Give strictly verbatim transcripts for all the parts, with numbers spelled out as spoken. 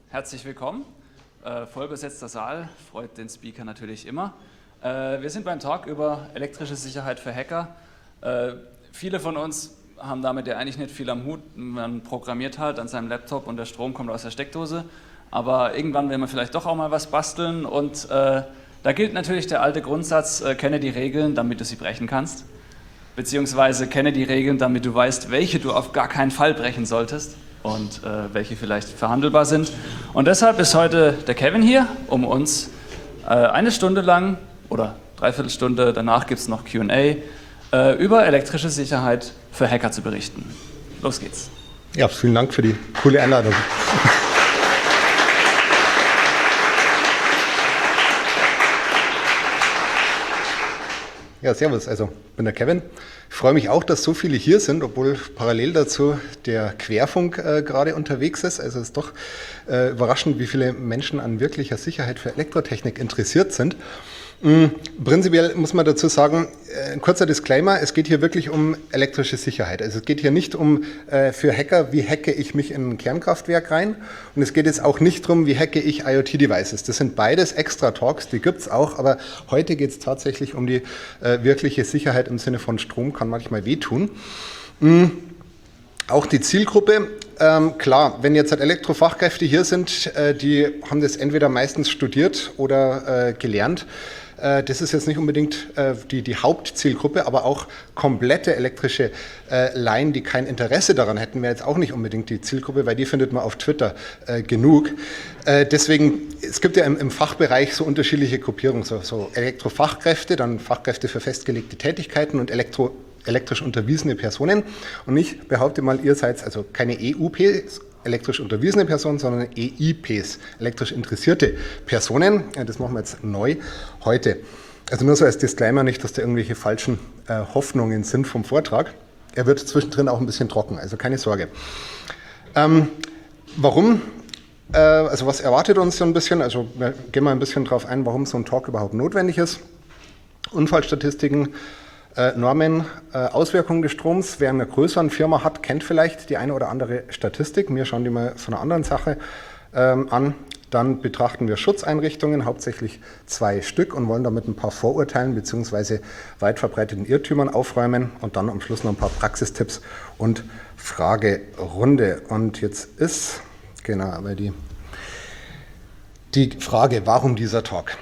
herzlich willkommen. Äh, vollbesetzter Saal, freut den Speaker natürlich immer. Äh, wir sind beim Talk über elektrische Sicherheit für Hacker. Äh, viele von uns haben damit ja eigentlich nicht viel am Hut. Man programmiert halt an seinem Laptop und der Strom kommt aus der Steckdose. Aber irgendwann will man vielleicht doch auch mal was basteln und äh, da gilt natürlich der alte Grundsatz, äh, kenne die Regeln, damit du sie brechen kannst. Beziehungsweise kenne die Regeln, damit du weißt, welche du auf gar keinen Fall brechen solltest und äh, welche vielleicht verhandelbar sind. Und deshalb ist heute der Kevin hier, um uns äh, eine Stunde lang oder dreiviertel Stunde, danach gibt es noch Q und A, äh, über elektrische Sicherheit für Hacker zu berichten. Los geht's. Ja, vielen Dank für die coole Einladung. Ja, servus, also ich bin der Kevin. Ich freue mich auch, dass so viele hier sind, obwohl parallel dazu der Querfunk äh, gerade unterwegs ist. Also es ist doch äh, überraschend, wie viele Menschen an wirklicher Sicherheit für Elektrotechnik interessiert sind. Mhm. Prinzipiell muss man dazu sagen, äh, ein kurzer Disclaimer, es geht hier wirklich um elektrische Sicherheit. Also es geht hier nicht um äh, für Hacker, wie hacke ich mich in ein Kernkraftwerk rein, und es geht jetzt auch nicht darum, wie hacke ich IoT-Devices. Das sind beides extra Talks, die gibt es auch, aber heute geht es tatsächlich um die äh, wirkliche Sicherheit im Sinne von Strom kann manchmal wehtun. Mhm. Auch die Zielgruppe, ähm, klar, wenn jetzt halt Elektrofachkräfte hier sind, äh, die haben das entweder meistens studiert oder äh, gelernt. Äh, das ist jetzt nicht unbedingt äh, die, die Hauptzielgruppe, aber auch komplette elektrische äh, Laien, die kein Interesse daran hätten, wäre jetzt auch nicht unbedingt die Zielgruppe, weil die findet man auf Twitter äh, genug. Äh, deswegen, es gibt ja im, im Fachbereich so unterschiedliche Gruppierungen, so, so Elektrofachkräfte, dann Fachkräfte für festgelegte Tätigkeiten und Elektro elektrisch unterwiesene Personen. Und ich behaupte mal, ihr seid also keine E U Ps, elektrisch unterwiesene Personen, sondern E I Ps, elektrisch interessierte Personen. Das machen wir jetzt neu heute. Also nur so als Disclaimer, nicht, dass da irgendwelche falschen äh, Hoffnungen sind vom Vortrag. Er wird zwischendrin auch ein bisschen trocken, also keine Sorge. Ähm, warum? Äh, also was erwartet uns so ein bisschen? Also wir gehen mal ein bisschen drauf ein, warum so ein Talk überhaupt notwendig ist. Unfallstatistiken, Äh, Normen, äh, Auswirkungen des Stroms. Wer eine größere Firma hat, kennt vielleicht die eine oder andere Statistik. Wir schauen die mal von einer anderen Sache ähm, an. Dann betrachten wir Schutzeinrichtungen, hauptsächlich zwei Stück, und wollen damit ein paar Vorurteilen bzw. weit verbreiteten Irrtümern aufräumen und dann am Schluss noch ein paar Praxistipps und Fragerunde. Und jetzt ist, genau, aber die, die Frage, warum dieser Talk?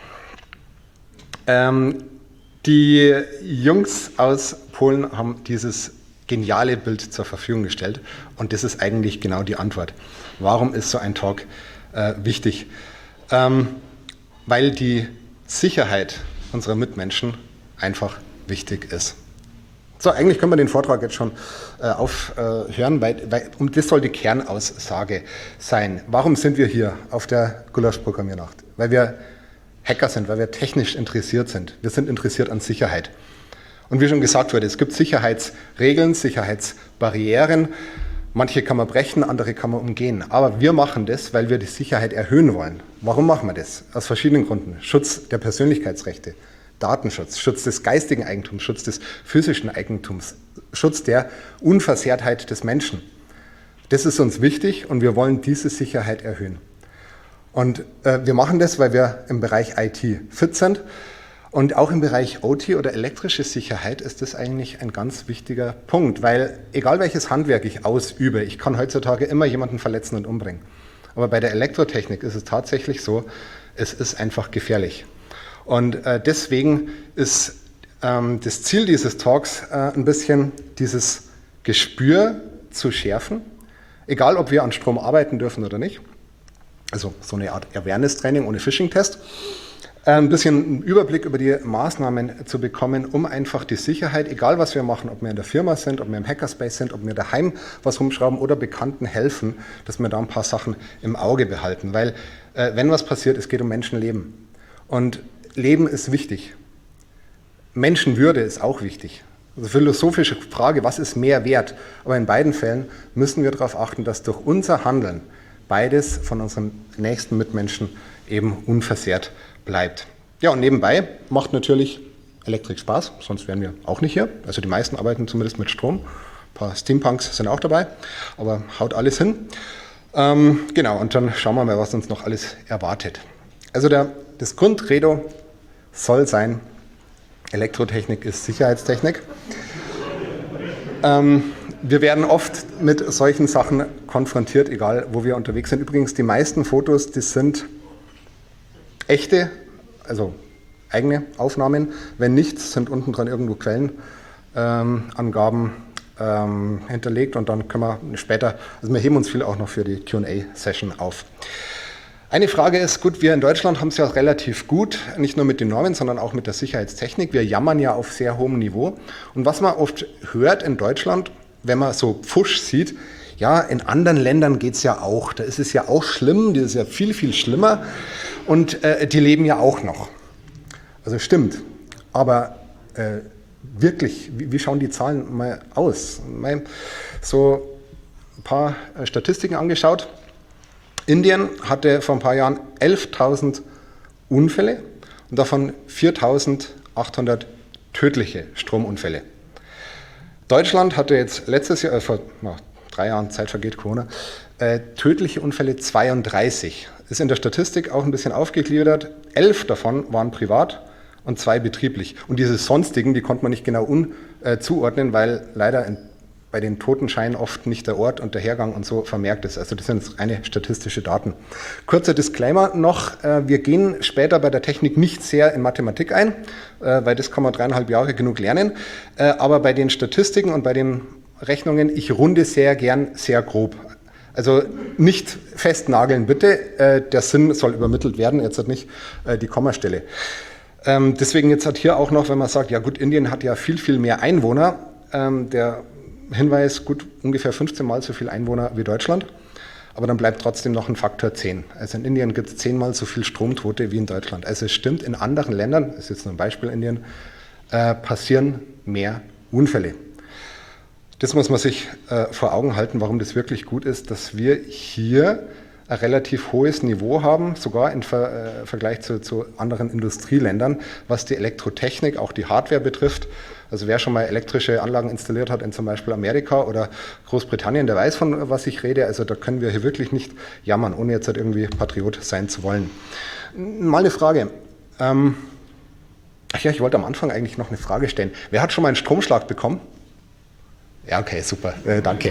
Ähm, Die Jungs aus Polen haben dieses geniale Bild zur Verfügung gestellt, und das ist eigentlich genau die Antwort. Warum ist so ein Talk äh, wichtig? Ähm, weil die Sicherheit unserer Mitmenschen einfach wichtig ist. So, eigentlich können wir den Vortrag jetzt schon äh, aufhören, weil, weil und das soll die Kernaussage sein. Warum sind wir hier auf der Gulasch-Programmiernacht? Weil wir Hacker sind, weil wir technisch interessiert sind. Wir sind interessiert an Sicherheit. Und wie schon gesagt wurde, es gibt Sicherheitsregeln, Sicherheitsbarrieren. Manche kann man brechen, andere kann man umgehen. Aber wir machen das, weil wir die Sicherheit erhöhen wollen. Warum machen wir das? Aus verschiedenen Gründen. Schutz der Persönlichkeitsrechte, Datenschutz, Schutz des geistigen Eigentums, Schutz des physischen Eigentums, Schutz der Unversehrtheit des Menschen. Das ist uns wichtig, und wir wollen diese Sicherheit erhöhen. Und äh, wir machen das, weil wir im Bereich I T fit sind, und auch im Bereich O T oder elektrische Sicherheit ist das eigentlich ein ganz wichtiger Punkt, weil egal welches Handwerk ich ausübe, ich kann heutzutage immer jemanden verletzen und umbringen. Aber bei der Elektrotechnik ist es tatsächlich so, es ist einfach gefährlich. Und äh, deswegen ist ähm, das Ziel dieses Talks äh, ein bisschen dieses Gespür zu schärfen, egal ob wir an Strom arbeiten dürfen oder nicht. Also so eine Art Awareness-Training ohne Phishing-Test. Ein bisschen einen Überblick über die Maßnahmen zu bekommen, um einfach die Sicherheit, egal was wir machen, ob wir in der Firma sind, ob wir im Hackerspace sind, ob wir daheim was rumschrauben oder Bekannten helfen, dass wir da ein paar Sachen im Auge behalten. Weil äh, wenn was passiert, es geht um Menschenleben. Und Leben ist wichtig. Menschenwürde ist auch wichtig. Also philosophische Frage, was ist mehr wert? Aber in beiden Fällen müssen wir darauf achten, dass durch unser Handeln beides von unseren nächsten Mitmenschen eben unversehrt bleibt. Ja, und nebenbei macht natürlich Elektrik Spaß, sonst wären wir auch nicht hier. Also die meisten arbeiten zumindest mit Strom. Ein paar Steampunks sind auch dabei, aber haut alles hin. Ähm, genau, und dann schauen wir mal, was uns noch alles erwartet. Also der, das Grundcredo soll sein, Elektrotechnik ist Sicherheitstechnik. ähm, wir werden oft mit solchen Sachen konfrontiert, egal wo wir unterwegs sind. Übrigens, die meisten Fotos, die sind echte, also eigene Aufnahmen. Wenn nicht, sind unten dran irgendwo Quellenangaben ähm, ähm, hinterlegt und dann können wir später, also wir heben uns viel auch noch für die Q und A-Session auf. Eine Frage ist, gut, wir in Deutschland haben es ja relativ gut, nicht nur mit den Normen, sondern auch mit der Sicherheitstechnik. Wir jammern ja auf sehr hohem Niveau. Und was man oft hört in Deutschland, wenn man so Pfusch sieht, ja, in anderen Ländern geht es ja auch, da ist es ja auch schlimm, das ist ja viel, viel schlimmer und äh, die leben ja auch noch. Also stimmt, aber äh, wirklich, wie, wie schauen die Zahlen mal aus? Mal so ein paar äh, Statistiken angeschaut. Indien hatte vor ein paar Jahren elftausend Unfälle und davon viertausendachthundert tödliche Stromunfälle. Deutschland hatte jetzt letztes Jahr, äh, vor na, drei Jahren, Zeit vergeht, Corona, äh, tödliche Unfälle zweiunddreißig. Ist in der Statistik auch ein bisschen aufgegliedert. Elf davon waren privat und zwei betrieblich. Und diese sonstigen, die konnte man nicht genau un, äh, zuordnen, weil leider in, bei den Totenscheinen oft nicht der Ort und der Hergang und so vermerkt ist. Also das sind reine statistische Daten. Kurzer Disclaimer noch, äh, wir gehen später bei der Technik nicht sehr in Mathematik ein, äh, weil das kann man dreieinhalb Jahre genug lernen. Äh, aber bei den Statistiken und bei den Rechnungen, ich runde sehr gern sehr grob. Also nicht festnageln bitte, äh, der Sinn soll übermittelt werden, jetzt hat nicht äh, die Kommastelle. Ähm, deswegen jetzt hat hier auch noch, wenn man sagt, ja gut, Indien hat ja viel, viel mehr Einwohner, ähm, der Hinweis, gut, ungefähr fünfzehn Mal so viel Einwohner wie Deutschland, aber dann bleibt trotzdem noch ein Faktor zehn. Also in Indien gibt es zehnmal so viel Stromtote wie in Deutschland. Also es stimmt, in anderen Ländern, das ist jetzt nur ein Beispiel Indien, äh, passieren mehr Unfälle. Das muss man sich äh, vor Augen halten, warum das wirklich gut ist, dass wir hier ein relativ hohes Niveau haben, sogar im Ver, äh, Vergleich zu, zu anderen Industrieländern, was die Elektrotechnik, auch die Hardware betrifft. Also wer schon mal elektrische Anlagen installiert hat in zum Beispiel Amerika oder Großbritannien, der weiß, von was ich rede. Also da können wir hier wirklich nicht jammern, ohne jetzt halt irgendwie Patriot sein zu wollen. Mal eine Frage. Ähm, ach ja, ich wollte am Anfang eigentlich noch eine Frage stellen. Wer hat schon mal einen Stromschlag bekommen? Ja, okay, super, äh, danke.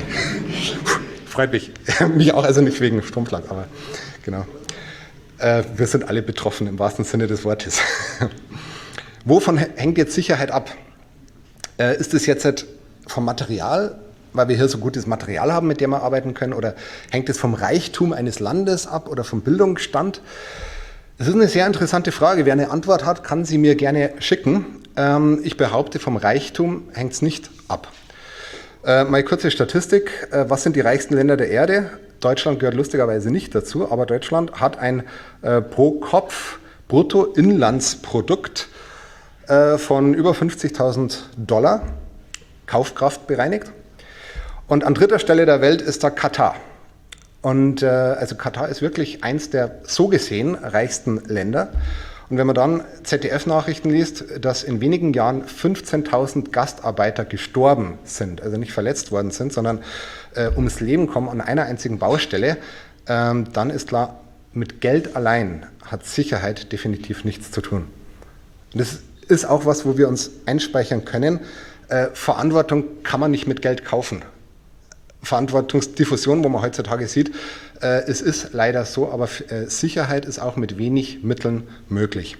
Freut mich. Mich auch, also nicht wegen Stromschlag, aber genau. Äh, wir sind alle betroffen, im wahrsten Sinne des Wortes. Wovon hängt jetzt Sicherheit ab? Äh, ist es jetzt halt vom Material, weil wir hier so gutes Material haben, mit dem wir arbeiten können, oder hängt es vom Reichtum eines Landes ab oder vom Bildungsstand? Das ist eine sehr interessante Frage. Wer eine Antwort hat, kann sie mir gerne schicken. Ähm, ich behaupte, vom Reichtum hängt es nicht ab. Äh, mal kurze Statistik. Äh, was sind die reichsten Länder der Erde? Deutschland gehört lustigerweise nicht dazu, aber Deutschland hat ein äh, Pro-Kopf-Bruttoinlandsprodukt äh, von über fünfzigtausend Dollar, Kaufkraft bereinigt. Und an dritter Stelle der Welt ist da Katar. Und äh, also Katar ist wirklich eins der so gesehen reichsten Länder. Und wenn man dann Z D F-Nachrichten liest, dass in wenigen Jahren fünfzehntausend Gastarbeiter gestorben sind, also nicht verletzt worden sind, sondern äh, ums Leben kommen an einer einzigen Baustelle, ähm, dann ist klar, mit Geld allein hat Sicherheit definitiv nichts zu tun. Und das ist auch was, wo wir uns einspeichern können. Äh, Verantwortung kann man nicht mit Geld kaufen. Verantwortungsdiffusion, wo man heutzutage sieht, äh, es ist leider so, aber äh, Sicherheit ist auch mit wenig Mitteln möglich.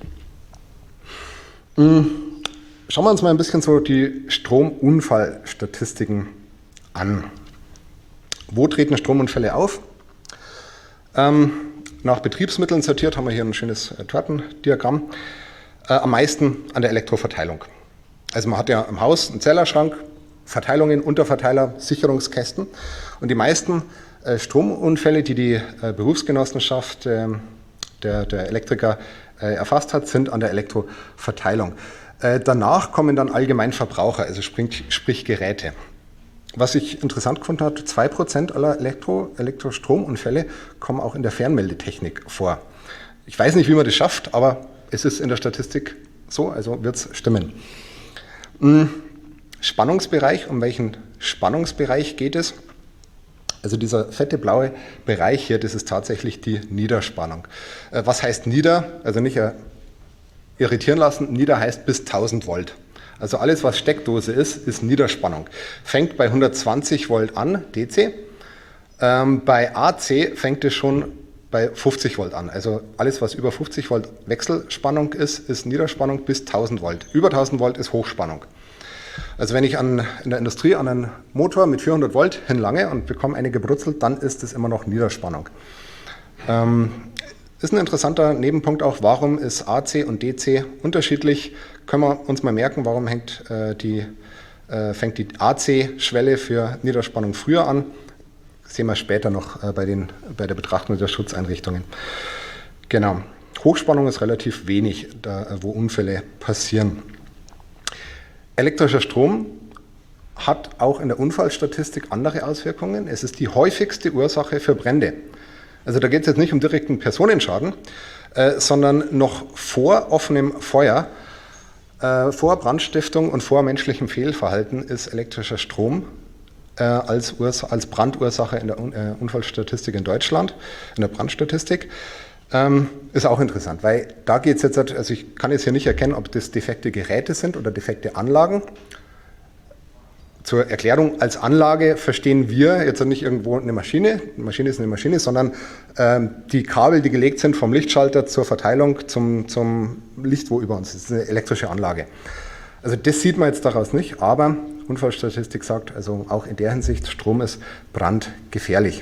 Mhm. Schauen wir uns mal ein bisschen so die Stromunfallstatistiken an. Wo treten Stromunfälle auf? Ähm, nach Betriebsmitteln sortiert haben wir hier ein schönes äh, Tortendiagramm. Äh, am meisten an der Elektroverteilung. Also man hat ja im Haus einen Zählerschrank, Verteilungen, Unterverteiler, Sicherungskästen. Und die meisten äh, Stromunfälle, die die äh, Berufsgenossenschaft äh, der, der Elektriker äh, erfasst hat, sind an der Elektroverteilung. Äh, danach kommen dann Allgemeinverbraucher, also sprich, sprich Geräte. Was ich interessant gefunden habe, zwei Prozent aller Elektro, Elektrostromunfälle kommen auch in der Fernmeldetechnik vor. Ich weiß nicht, wie man das schafft, aber es ist in der Statistik so, also wird es stimmen. Hm. Spannungsbereich, um welchen Spannungsbereich geht es? Also dieser fette blaue Bereich hier, das ist tatsächlich die Niederspannung. Äh, was heißt nieder? Also nicht äh, irritieren lassen, nieder heißt bis tausend Volt. Also alles, was Steckdose ist, ist Niederspannung. Fängt bei hundertzwanzig Volt an, D C. Ähm, bei A C fängt es schon bei fünfzig Volt an. Also alles, was über fünfzig Volt Wechselspannung ist, ist Niederspannung bis tausend Volt. Über tausend Volt ist Hochspannung. Also wenn ich an, in der Industrie an einen Motor mit vierhundert Volt hinlange und bekomme eine gebrutzelt, dann ist es immer noch Niederspannung. Ähm, ist ein interessanter Nebenpunkt auch, warum ist A C und D C unterschiedlich? Können wir uns mal merken, warum hängt, äh, die, äh, fängt die A C-Schwelle für Niederspannung früher an? Das sehen wir später noch äh, bei, den, bei der Betrachtung der Schutzeinrichtungen. Genau. Hochspannung ist relativ wenig, da, wo Unfälle passieren. Elektrischer Strom hat auch in der Unfallstatistik andere Auswirkungen. Es ist die häufigste Ursache für Brände. Also da geht es jetzt nicht um direkten Personenschaden, äh, sondern noch vor offenem Feuer, äh, vor Brandstiftung und vor menschlichem Fehlverhalten ist elektrischer Strom äh, als, Urs- als Brandursache in der Un- äh, Unfallstatistik in Deutschland, in der Brandstatistik. Ähm, ist auch interessant, weil da geht es jetzt, also ich kann jetzt hier nicht erkennen, ob das defekte Geräte sind oder defekte Anlagen. Zur Erklärung, als Anlage verstehen wir jetzt nicht irgendwo eine Maschine, eine Maschine ist eine Maschine, sondern ähm, die Kabel, die gelegt sind vom Lichtschalter zur Verteilung zum, zum Licht, wo über uns ist. Das ist eine elektrische Anlage. Also das sieht man jetzt daraus nicht, aber Unfallstatistik sagt, also auch in der Hinsicht, Strom ist brandgefährlich.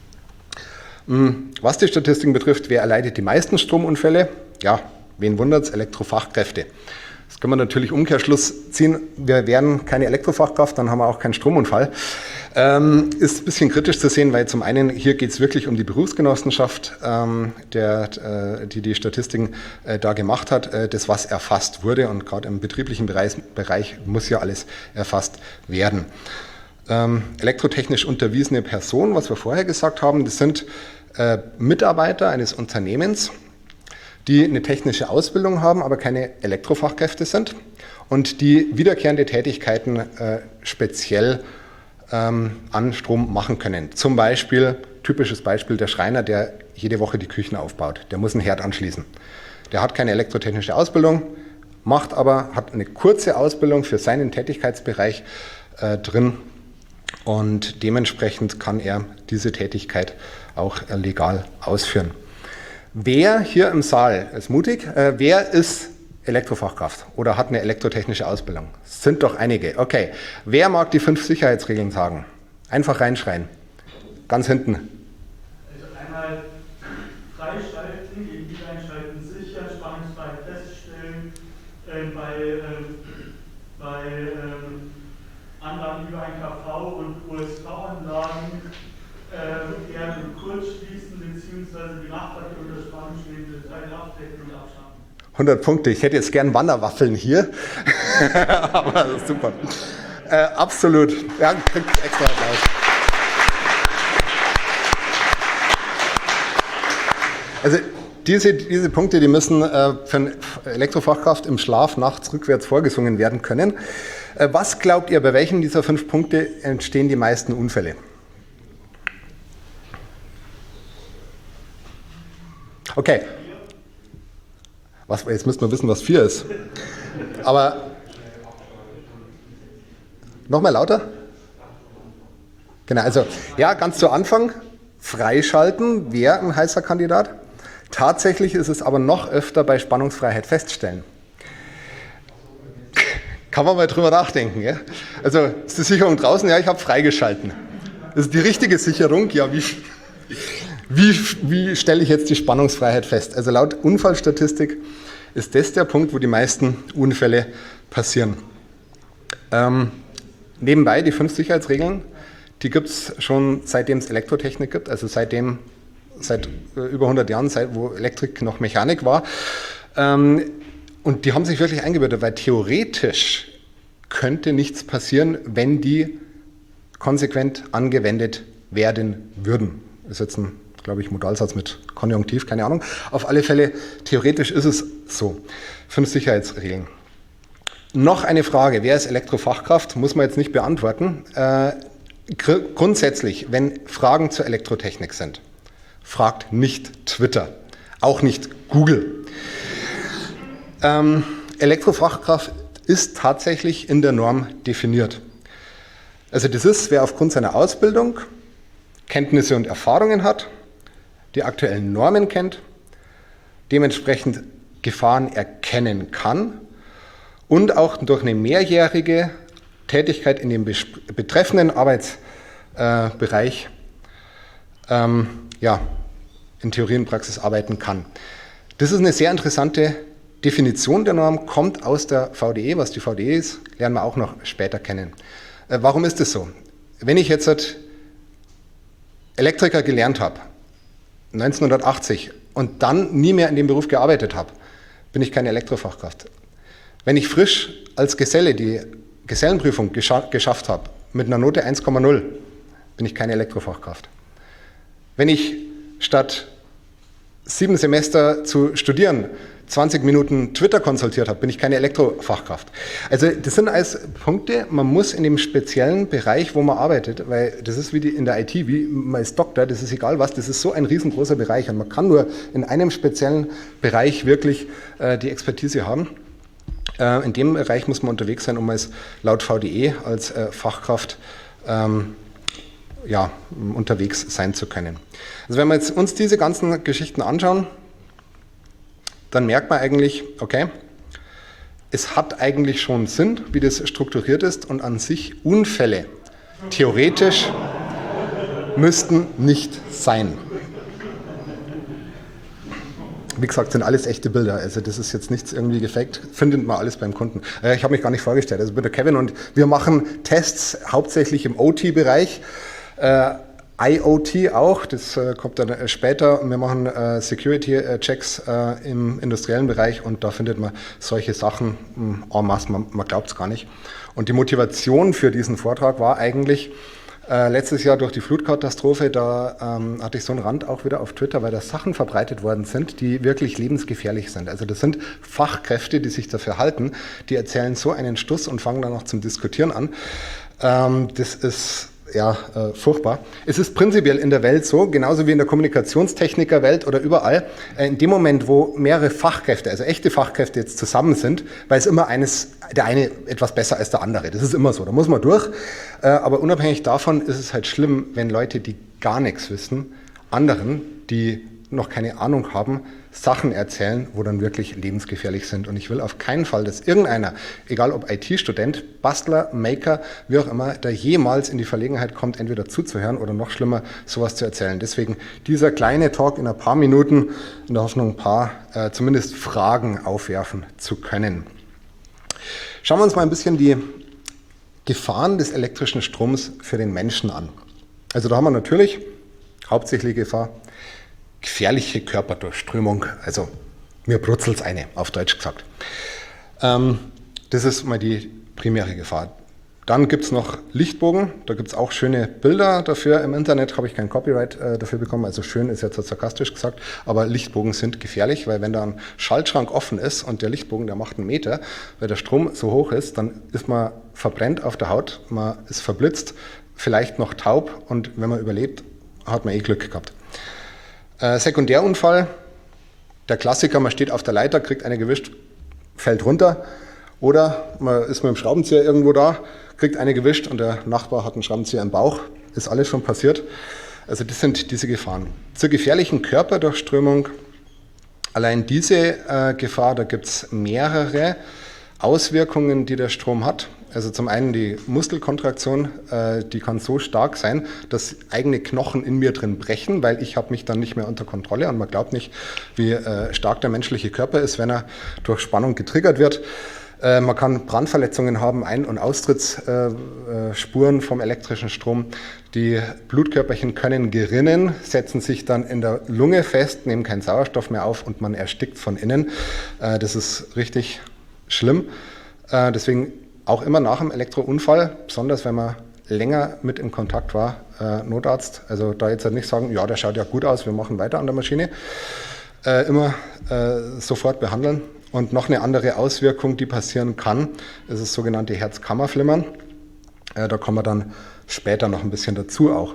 Was die Statistiken betrifft, wer erleidet die meisten Stromunfälle? Ja, wen wundert es? Elektrofachkräfte. Das kann man natürlich Umkehrschluss ziehen. Wir wären keine Elektrofachkraft, dann haben wir auch keinen Stromunfall. Ähm, ist ein bisschen kritisch zu sehen, weil zum einen hier geht es wirklich um die Berufsgenossenschaft, ähm, der, äh, die die Statistiken äh, da gemacht hat, äh, das was erfasst wurde. Und gerade im betrieblichen Bereich, Bereich muss ja alles erfasst werden. Ähm, elektrotechnisch unterwiesene Personen, was wir vorher gesagt haben, das sind äh, Mitarbeiter eines Unternehmens, die eine technische Ausbildung haben, aber keine Elektrofachkräfte sind und die wiederkehrende Tätigkeiten äh, speziell ähm, an Strom machen können. Zum Beispiel, typisches Beispiel, der Schreiner, der jede Woche die Küchen aufbaut, der muss einen Herd anschließen. Der hat keine elektrotechnische Ausbildung, macht aber, hat eine kurze Ausbildung für seinen Tätigkeitsbereich äh, drin. Und dementsprechend kann er diese Tätigkeit auch legal ausführen. Wer hier im Saal ist mutig? Äh, wer ist Elektrofachkraft oder hat eine elektrotechnische Ausbildung? Es sind doch einige. Okay. Wer mag die fünf Sicherheitsregeln sagen? Einfach reinschreien. Ganz hinten. Also einmal freischalten, gegen Wiedereinschalten sichern, spannungsfrei feststellen, äh, bei, ähm, bei ähm, Anlagen über ein K V und U S V-Anlagen äh, eher kurz schließen bzw. die Nachbarkeit unter Spannung stehende Teile abdecken und abschaffen. hundert Punkte. Ich hätte jetzt gern Wanderwaffeln hier. Aber das ist super. Äh, absolut. Ja, kriegt extra Applaus. Also diese, diese Punkte, die müssen äh, für eine Elektrofachkraft im Schlaf nachts rückwärts vorgesungen werden können. Äh, was glaubt ihr, bei welchen dieser fünf Punkte entstehen die meisten Unfälle? Okay. Was, jetzt müssten wir wissen, was vier ist. Aber nochmal lauter? Genau, also ja, ganz zu Anfang, freischalten wäre ein heißer Kandidat. Tatsächlich ist es aber noch öfter bei Spannungsfreiheit feststellen. Kann man mal drüber nachdenken. Ja? Also ist die Sicherung draußen? Ja, ich habe freigeschalten. Das ist die richtige Sicherung. Ja, wie, wie, wie stelle ich jetzt die Spannungsfreiheit fest? Also laut Unfallstatistik ist das der Punkt, wo die meisten Unfälle passieren. Ähm, nebenbei die fünf Sicherheitsregeln, die gibt es schon seitdem es Elektrotechnik gibt, also seitdem, seit äh, über hundert Jahren, seit wo Elektrik noch Mechanik war. Ähm, und die haben sich wirklich eingebürgert, weil theoretisch könnte nichts passieren, wenn die konsequent angewendet werden würden. Das ist jetzt ein, glaube ich, Modalsatz mit Konjunktiv, keine Ahnung. Auf alle Fälle, theoretisch ist es so. Fünf Sicherheitsregeln. Noch eine Frage, wer ist Elektrofachkraft? Muss man jetzt nicht beantworten. Äh, gr grundsätzlich, wenn Fragen zur Elektrotechnik sind, fragt nicht Twitter, auch nicht Google. Ähm, Elektrofachkraft ist tatsächlich in der Norm definiert. Also das ist, wer aufgrund seiner Ausbildung Kenntnisse und Erfahrungen hat, die aktuellen Normen kennt, dementsprechend Gefahren erkennen kann und auch durch eine mehrjährige Tätigkeit in dem betreffenden Arbeitsbereich äh, ähm, ja, in Theorie und Praxis arbeiten kann. Das ist eine sehr interessante Definition der Norm, kommt aus der V D E. Was die V D E ist, lernen wir auch noch später kennen. Äh, warum ist das so? Wenn ich jetzt halt Elektriker gelernt habe, neunzehnhundertachtzig, und dann nie mehr in dem Beruf gearbeitet habe, bin ich keine Elektrofachkraft. Wenn ich frisch als Geselle die Gesellenprüfung gescha geschafft habe, mit einer Note eins Komma null, bin ich keine Elektrofachkraft. Wenn ich statt sieben Semester zu studieren zwanzig Minuten Twitter konsultiert habe, bin ich keine Elektrofachkraft. Also das sind alles Punkte, man muss in dem speziellen Bereich, wo man arbeitet, weil das ist wie die, in der I T, wie man ist Doktor, das ist egal was, das ist so ein riesengroßer Bereich und man kann nur in einem speziellen Bereich wirklich äh, die Expertise haben. Äh, in dem Bereich muss man unterwegs sein, um als laut V D E als äh, Fachkraft ähm, ja, unterwegs sein zu können. Also wenn wir jetzt uns diese ganzen Geschichten anschauen, dann merkt man eigentlich, okay, es hat eigentlich schon Sinn, wie das strukturiert ist und an sich Unfälle theoretisch müssten nicht sein. Wie gesagt, sind alles echte Bilder, also das ist jetzt nichts irgendwie gefaked, findet man alles beim Kunden. Äh, ich habe mich gar nicht vorgestellt, also ich bin der Kevin und wir machen Tests hauptsächlich im O T-Bereich, äh, I O T auch, das äh, kommt dann äh, später. Wir machen äh, Security-Checks äh, im industriellen Bereich und da findet man solche Sachen mh, en masse, man, man glaubt es gar nicht. Und die Motivation für diesen Vortrag war eigentlich, äh, letztes Jahr durch die Flutkatastrophe, da ähm, hatte ich so einen Rand auch wieder auf Twitter, weil da Sachen verbreitet worden sind, die wirklich lebensgefährlich sind. Also das sind Fachkräfte, die sich dafür halten, die erzählen so einen Stuss und fangen dann noch zum Diskutieren an. Ähm, das ist ja, äh, furchtbar. Es ist prinzipiell in der Welt so, genauso wie in der Kommunikationstechnikerwelt oder überall, äh, in dem Moment, wo mehrere Fachkräfte, also echte Fachkräfte jetzt zusammen sind, weil es immer eines, der eine etwas besser als der andere. Das ist immer so, da muss man durch. Äh, aber unabhängig davon ist es halt schlimm, wenn Leute, die gar nichts wissen, anderen, die noch keine Ahnung haben, Sachen erzählen, wo dann wirklich lebensgefährlich sind. Und ich will auf keinen Fall, dass irgendeiner, egal ob I T-Student, Bastler, Maker, wie auch immer, da jemals in die Verlegenheit kommt, entweder zuzuhören oder noch schlimmer, sowas zu erzählen. Deswegen dieser kleine Talk in ein paar Minuten, in der Hoffnung, ein paar äh, zumindest Fragen aufwerfen zu können. Schauen wir uns mal ein bisschen die Gefahren des elektrischen Stroms für den Menschen an. Also da haben wir natürlich hauptsächliche Gefahr, gefährliche Körperdurchströmung, also mir brutzelt's eine, auf Deutsch gesagt. Ähm, das ist mal die primäre Gefahr. Dann gibt es noch Lichtbogen, da gibt es auch schöne Bilder dafür. Im Internet habe ich kein Copyright äh, dafür bekommen, also schön ist jetzt sarkastisch gesagt, aber Lichtbogen sind gefährlich, weil wenn da ein Schaltschrank offen ist und der Lichtbogen, der macht einen Meter, weil der Strom so hoch ist, dann ist man verbrennt auf der Haut, man ist verblitzt, vielleicht noch taub und wenn man überlebt, hat man eh Glück gehabt. Äh, Sekundärunfall, der Klassiker, man steht auf der Leiter, kriegt eine gewischt, fällt runter oder man ist mit dem Schraubenzieher irgendwo da, kriegt eine gewischt und der Nachbar hat einen Schraubenzieher im Bauch, ist alles schon passiert. Also das sind diese Gefahren. Zur gefährlichen Körperdurchströmung, allein diese äh, Gefahr, da gibt es mehrere Auswirkungen, die der Strom hat. Also zum einen die Muskelkontraktion, äh, die kann so stark sein, dass eigene Knochen in mir drin brechen, weil ich habe mich dann nicht mehr unter Kontrolle und man glaubt nicht, wie äh, stark der menschliche Körper ist, wenn er durch Spannung getriggert wird. Äh, man kann Brandverletzungen haben, Ein- und Austrittsspuren äh, vom elektrischen Strom. Die Blutkörperchen können gerinnen, setzen sich dann in der Lunge fest, nehmen keinen Sauerstoff mehr auf und man erstickt von innen. Äh, das ist richtig schlimm. Äh, deswegen auch immer nach dem Elektrounfall, besonders wenn man länger mit in Kontakt war, äh, Notarzt, also da jetzt halt nicht sagen, ja, der schaut ja gut aus, wir machen weiter an der Maschine, äh, immer äh, sofort behandeln. Und noch eine andere Auswirkung, die passieren kann, ist das sogenannte Herzkammerflimmern. Äh, da kann man dann später noch ein bisschen dazu auch.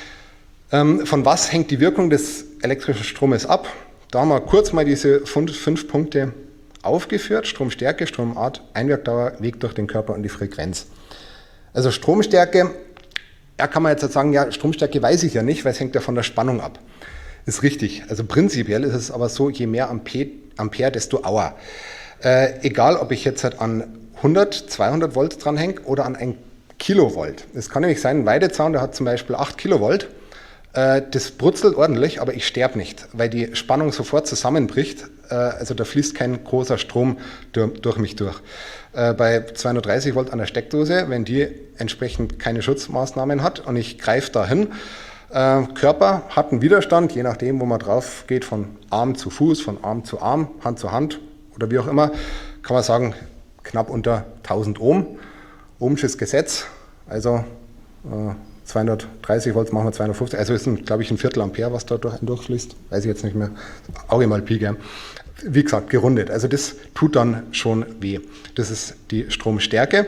Ähm, von was hängt die Wirkung des elektrischen Stromes ab? Da haben wir kurz mal diese fünf, fünf Punkte aufgeführt. Stromstärke, Stromart, Einwirkdauer, Weg durch den Körper und die Frequenz. Also Stromstärke, ja, kann man jetzt sagen, ja, Stromstärke weiß ich ja nicht, weil es hängt ja von der Spannung ab. Ist richtig. Also prinzipiell ist es aber so, je mehr Ampere, Ampere desto Auer. Äh, egal, ob ich jetzt halt an hundert, zweihundert Volt dranhänge oder an ein Kilovolt. Es kann nämlich sein, ein Weidezaun, der hat zum Beispiel acht Kilovolt. Äh, das brutzelt ordentlich, aber ich sterbe nicht, weil die Spannung sofort zusammenbricht. Äh, also da fließt kein großer Strom durch, durch mich durch. Äh, bei zweihundertdreißig Volt an der Steckdose, wenn die entsprechend keine Schutzmaßnahmen hat und ich greife da hin, äh, Körper hat einen Widerstand, je nachdem, wo man drauf geht, von Arm zu Fuß, von Arm zu Arm, Hand zu Hand oder wie auch immer, kann man sagen, knapp unter tausend Ohm. Ohmsches Gesetz, also äh, zweihundertdreißig Volt machen wir zweihundertfünfzig, also ist, glaube ich, ein Viertel Ampere, was da durch, durchfließt, weiß ich jetzt nicht mehr, Auge mal Pi, gell? Wie gesagt, gerundet, also das tut dann schon weh. Das ist die Stromstärke.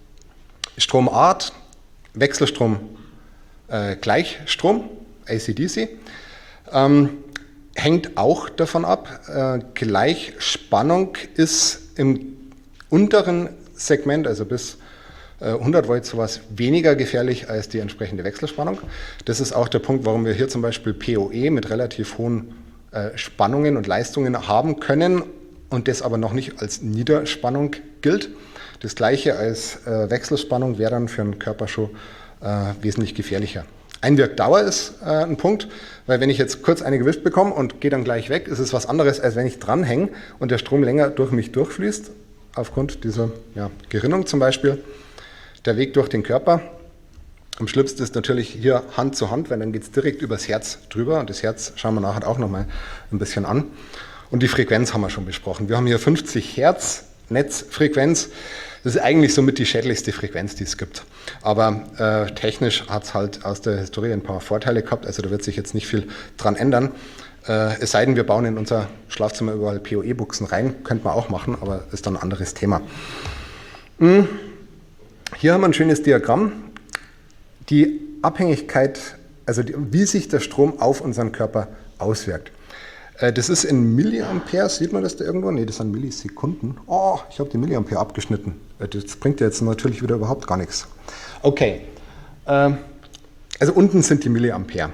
Stromart, Wechselstrom, äh, Gleichstrom, A C D C, ähm, hängt auch davon ab, äh, Gleichspannung ist im unteren Segment, also bis hundert Volt sowas weniger gefährlich als die entsprechende Wechselspannung. Das ist auch der Punkt, warum wir hier zum Beispiel P O E mit relativ hohen äh, Spannungen und Leistungen haben können und das aber noch nicht als Niederspannung gilt. Das gleiche als äh, Wechselspannung wäre dann für einen Körper schon äh, wesentlich gefährlicher. Einwirkdauer ist äh, ein Punkt, weil wenn ich jetzt kurz eine gewischt bekomme und gehe dann gleich weg, ist es was anderes, als wenn ich dranhänge und der Strom länger durch mich durchfließt, aufgrund dieser ja, Gerinnung zum Beispiel. Der Weg durch den Körper. Am schlimmsten ist natürlich hier Hand zu Hand, weil dann geht es direkt übers Herz drüber. Und das Herz schauen wir nachher auch nochmal ein bisschen an. Und die Frequenz haben wir schon besprochen. Wir haben hier fünfzig Hertz Netzfrequenz. Das ist eigentlich somit die schädlichste Frequenz, die es gibt. Aber äh, technisch hat es halt aus der Historie ein paar Vorteile gehabt. Also da wird sich jetzt nicht viel dran ändern. Äh, es sei denn, wir bauen in unser Schlafzimmer überall P O E-Buchsen rein. Könnte man auch machen, aber ist dann ein anderes Thema. Hm. Hier haben wir ein schönes Diagramm. Die Abhängigkeit, also die, wie sich der Strom auf unseren Körper auswirkt. Äh, das ist in Milliampere, sieht man das da irgendwo? Ne, das sind Millisekunden. Oh, ich habe die Milliampere abgeschnitten. Äh, das bringt ja jetzt natürlich wieder überhaupt gar nichts. Okay, äh, also unten sind die Milliampere.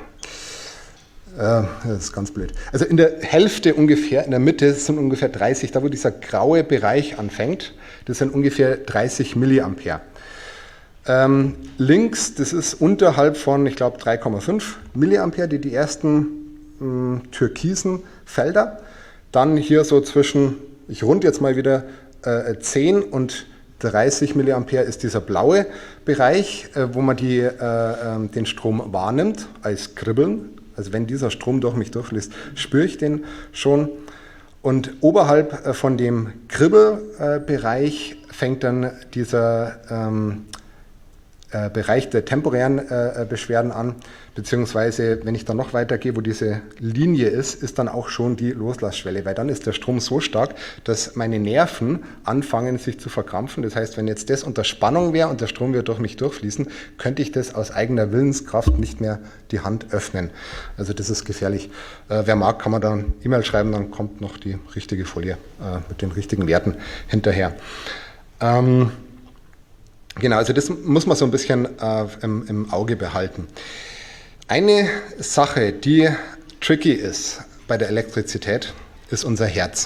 Äh, das ist ganz blöd. Also in der Hälfte ungefähr, in der Mitte sind ungefähr dreißig, da wo dieser graue Bereich anfängt, das sind ungefähr dreißig Milliampere. Ähm, links, das ist unterhalb von, ich glaube, drei Komma fünf Milliampere, die die ersten mh, türkisen Felder. Dann hier so zwischen, ich rund jetzt mal wieder, äh, zehn und dreißig Milliampere ist dieser blaue Bereich, äh, wo man die, äh, äh, den Strom wahrnimmt als Kribbeln. Also wenn dieser Strom durch mich durchfließt, spüre ich den schon. Und oberhalb äh, von dem Kribbelbereich äh, fängt dann dieser ähm, äh, Bereich der temporären äh, Beschwerden an, beziehungsweise wenn ich dann noch weitergehe, wo diese Linie ist, ist dann auch schon die Loslassschwelle, weil dann ist der Strom so stark, dass meine Nerven anfangen sich zu verkrampfen. Das heißt, wenn jetzt das unter Spannung wäre und der Strom würde durch mich durchfließen, könnte ich das aus eigener Willenskraft nicht mehr die Hand öffnen. Also das ist gefährlich. Äh, wer mag, kann man da eine E-Mail schreiben, dann kommt noch die richtige Folie äh, mit den richtigen Werten hinterher. Ähm, Genau, also das muss man so ein bisschen äh, im, im Auge behalten. Eine Sache, die tricky ist bei der Elektrizität, ist unser Herz.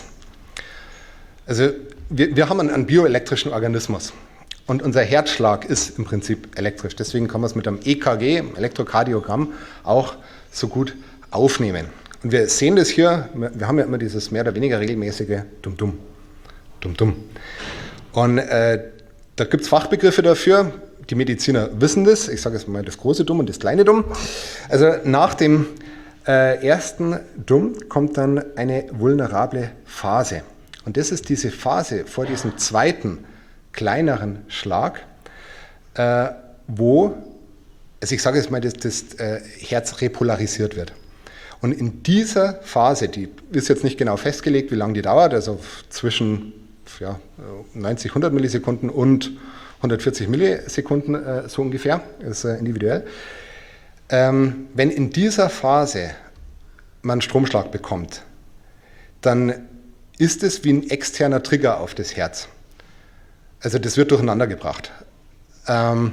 Also wir, wir haben einen, einen bioelektrischen Organismus und unser Herzschlag ist im Prinzip elektrisch. Deswegen kann man es mit einem E K G, einem Elektrokardiogramm, auch so gut aufnehmen. Und wir sehen das hier, wir haben ja immer dieses mehr oder weniger regelmäßige Dum-Dum, Dum-Dum. Und äh, da gibt es Fachbegriffe dafür, die Mediziner wissen das, ich sage jetzt mal das große Dumm und das kleine Dumm. Also nach dem äh, ersten Dumm kommt dann eine vulnerable Phase. Und das ist diese Phase vor diesem zweiten, kleineren Schlag, äh, wo, also ich sage jetzt mal, das, das äh, Herz repolarisiert wird. Und in dieser Phase, die ist jetzt nicht genau festgelegt, wie lange die dauert, also zwischen ja, neunzig, hundert Millisekunden und hundertvierzig Millisekunden äh, so ungefähr, ist äh, individuell. Ähm, wenn in dieser Phase man Stromschlag bekommt, dann ist es wie ein externer Trigger auf das Herz. Also das wird durcheinander gebracht. Ähm,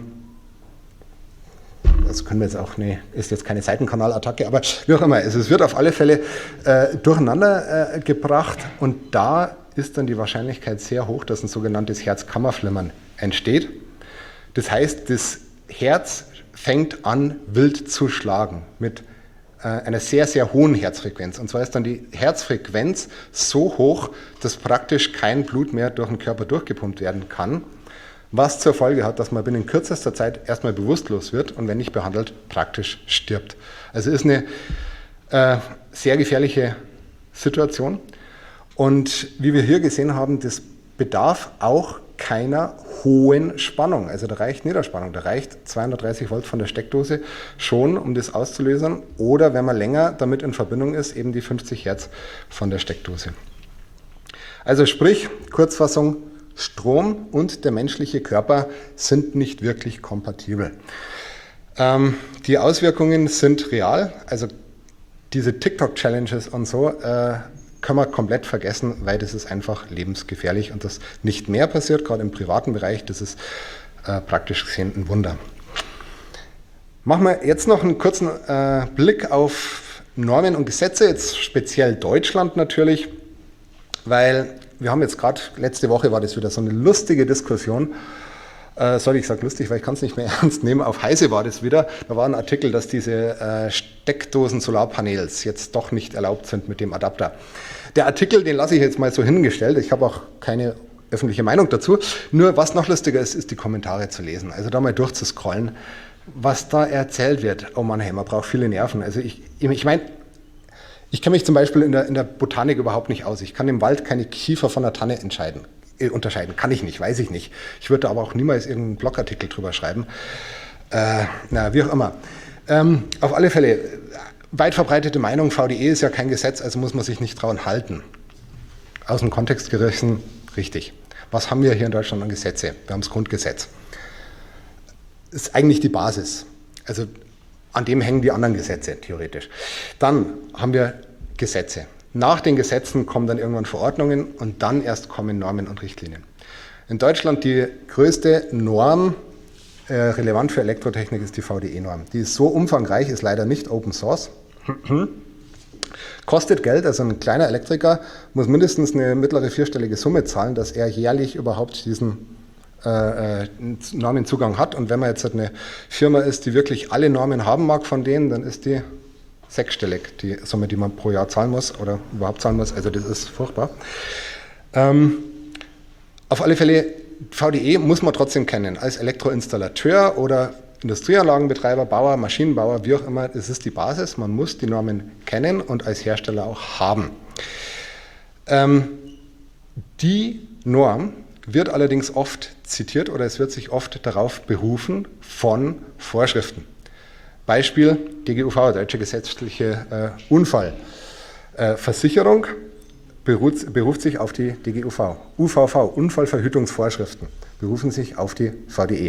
das können wir jetzt auch, nee, ist jetzt keine Seitenkanalattacke, aber wie auch immer, also es wird auf alle Fälle äh, durcheinander äh, gebracht und da ist dann die Wahrscheinlichkeit sehr hoch, dass ein sogenanntes Herzkammerflimmern entsteht. Das heißt, das Herz fängt an, wild zu schlagen mit äh, einer sehr, sehr hohen Herzfrequenz. Und zwar ist dann die Herzfrequenz so hoch, dass praktisch kein Blut mehr durch den Körper durchgepumpt werden kann, was zur Folge hat, dass man binnen kürzester Zeit erstmal bewusstlos wird und wenn nicht behandelt, praktisch stirbt. Also ist eine äh, sehr gefährliche Situation. Und wie wir hier gesehen haben, das bedarf auch keiner hohen Spannung. Also da reicht Niederspannung, da reicht zweihundertdreißig Volt von der Steckdose schon, um das auszulösen. Oder wenn man länger damit in Verbindung ist, eben die fünfzig Hertz von der Steckdose. Also sprich, Kurzfassung, Strom und der menschliche Körper sind nicht wirklich kompatibel. Ähm, die Auswirkungen sind real, also diese TikTok-Challenges und so äh, können wir komplett vergessen, weil das ist einfach lebensgefährlich und das nicht mehr passiert, gerade im privaten Bereich, das ist äh, praktisch gesehen ein Wunder. Machen wir jetzt noch einen kurzen äh, Blick auf Normen und Gesetze, jetzt speziell Deutschland natürlich, weil wir haben jetzt gerade, letzte Woche war das wieder so eine lustige Diskussion, äh, sorry, ich sage lustig, weil ich kann es nicht mehr ernst nehmen, auf Heise war das wieder, da war ein Artikel, dass diese äh, Steckdosen-Solarpanels jetzt doch nicht erlaubt sind mit dem Adapter. Der Artikel, den lasse ich jetzt mal so hingestellt, ich habe auch keine öffentliche Meinung dazu, nur was noch lustiger ist, ist die Kommentare zu lesen, also da mal durchzuscrollen, was da erzählt wird. Oh Mann, hey, man braucht viele Nerven, also ich, ich meine, ich kenne mich zum Beispiel in der, in der Botanik überhaupt nicht aus. Ich kann im Wald keine Kiefer von einer Tanne entscheiden, äh, unterscheiden. Kann ich nicht, weiß ich nicht. Ich würde aber auch niemals irgendeinen Blogartikel drüber schreiben. Äh, na, wie auch immer. Ähm, auf alle Fälle, weit verbreitete Meinung, V D E ist ja kein Gesetz, also muss man sich nicht trauen halten. Aus dem Kontext gerissen, richtig. Was haben wir hier in Deutschland an Gesetze? Wir haben das Grundgesetz. Das ist eigentlich die Basis. Also an dem hängen die anderen Gesetze, theoretisch. Dann haben wir Gesetze. Nach den Gesetzen kommen dann irgendwann Verordnungen und dann erst kommen Normen und Richtlinien. In Deutschland die größte Norm, äh, relevant für Elektrotechnik, ist die V D E-Norm. Die ist so umfangreich, ist leider nicht Open Source. Kostet Geld, also ein kleiner Elektriker muss mindestens eine mittlere vierstellige Summe zahlen, dass er jährlich überhaupt diesen Äh, Normenzugang hat. Und wenn man jetzt eine Firma ist, die wirklich alle Normen haben mag von denen, dann ist die sechsstellig, die Summe, die man pro Jahr zahlen muss oder überhaupt zahlen muss. Also das ist furchtbar. Ähm, auf alle Fälle, V D E muss man trotzdem kennen. Als Elektroinstallateur oder Industrieanlagenbetreiber, Bauer, Maschinenbauer, wie auch immer, das ist die Basis. Man muss die Normen kennen und als Hersteller auch haben. Ähm, die Norm wird allerdings oft zitiert oder es wird sich oft darauf berufen von Vorschriften. Beispiel D G U V, Deutsche Gesetzliche äh, Unfallversicherung, äh, beruht, beruft sich auf die D G U V. U V V, Unfallverhütungsvorschriften, berufen sich auf die V D E.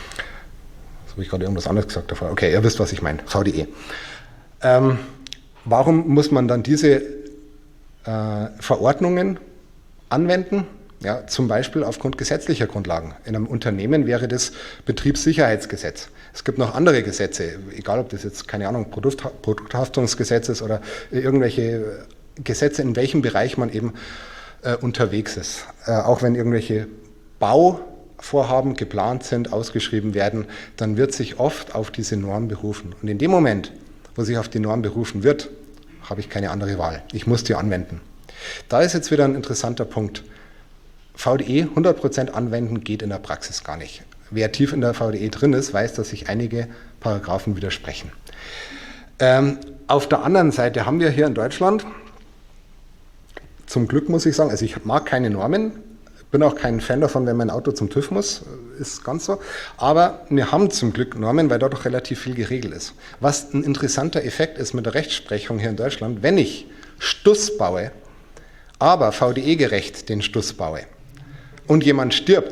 Das habe ich gerade irgendwas anderes gesagt davor. Okay, ihr wisst, was ich meine, V D E. Ähm, warum muss man dann diese äh, Verordnungen anwenden? Ja, zum Beispiel aufgrund gesetzlicher Grundlagen. In einem Unternehmen wäre das Betriebssicherheitsgesetz. Es gibt noch andere Gesetze, egal ob das jetzt, keine Ahnung, Produkt, Produkthaftungsgesetz ist oder irgendwelche Gesetze, in welchem Bereich man eben äh, unterwegs ist. Äh, auch wenn irgendwelche Bauvorhaben geplant sind, ausgeschrieben werden, dann wird sich oft auf diese Norm berufen. Und in dem Moment, wo sich auf die Norm berufen wird, habe ich keine andere Wahl. Ich muss die anwenden. Da ist jetzt wieder ein interessanter Punkt. V D E hundert Prozent anwenden geht in der Praxis gar nicht. Wer tief in der V D E drin ist, weiß, dass sich einige Paragraphen widersprechen. Ähm, auf der anderen Seite haben wir hier in Deutschland, zum Glück muss ich sagen, also ich mag keine Normen, bin auch kein Fan davon, wenn mein Auto zum TÜV muss, ist ganz so, aber wir haben zum Glück Normen, weil dort doch relativ viel geregelt ist. Was ein interessanter Effekt ist mit der Rechtsprechung hier in Deutschland, wenn ich Stuss baue, aber V D E-gerecht den Stuss baue, und jemand stirbt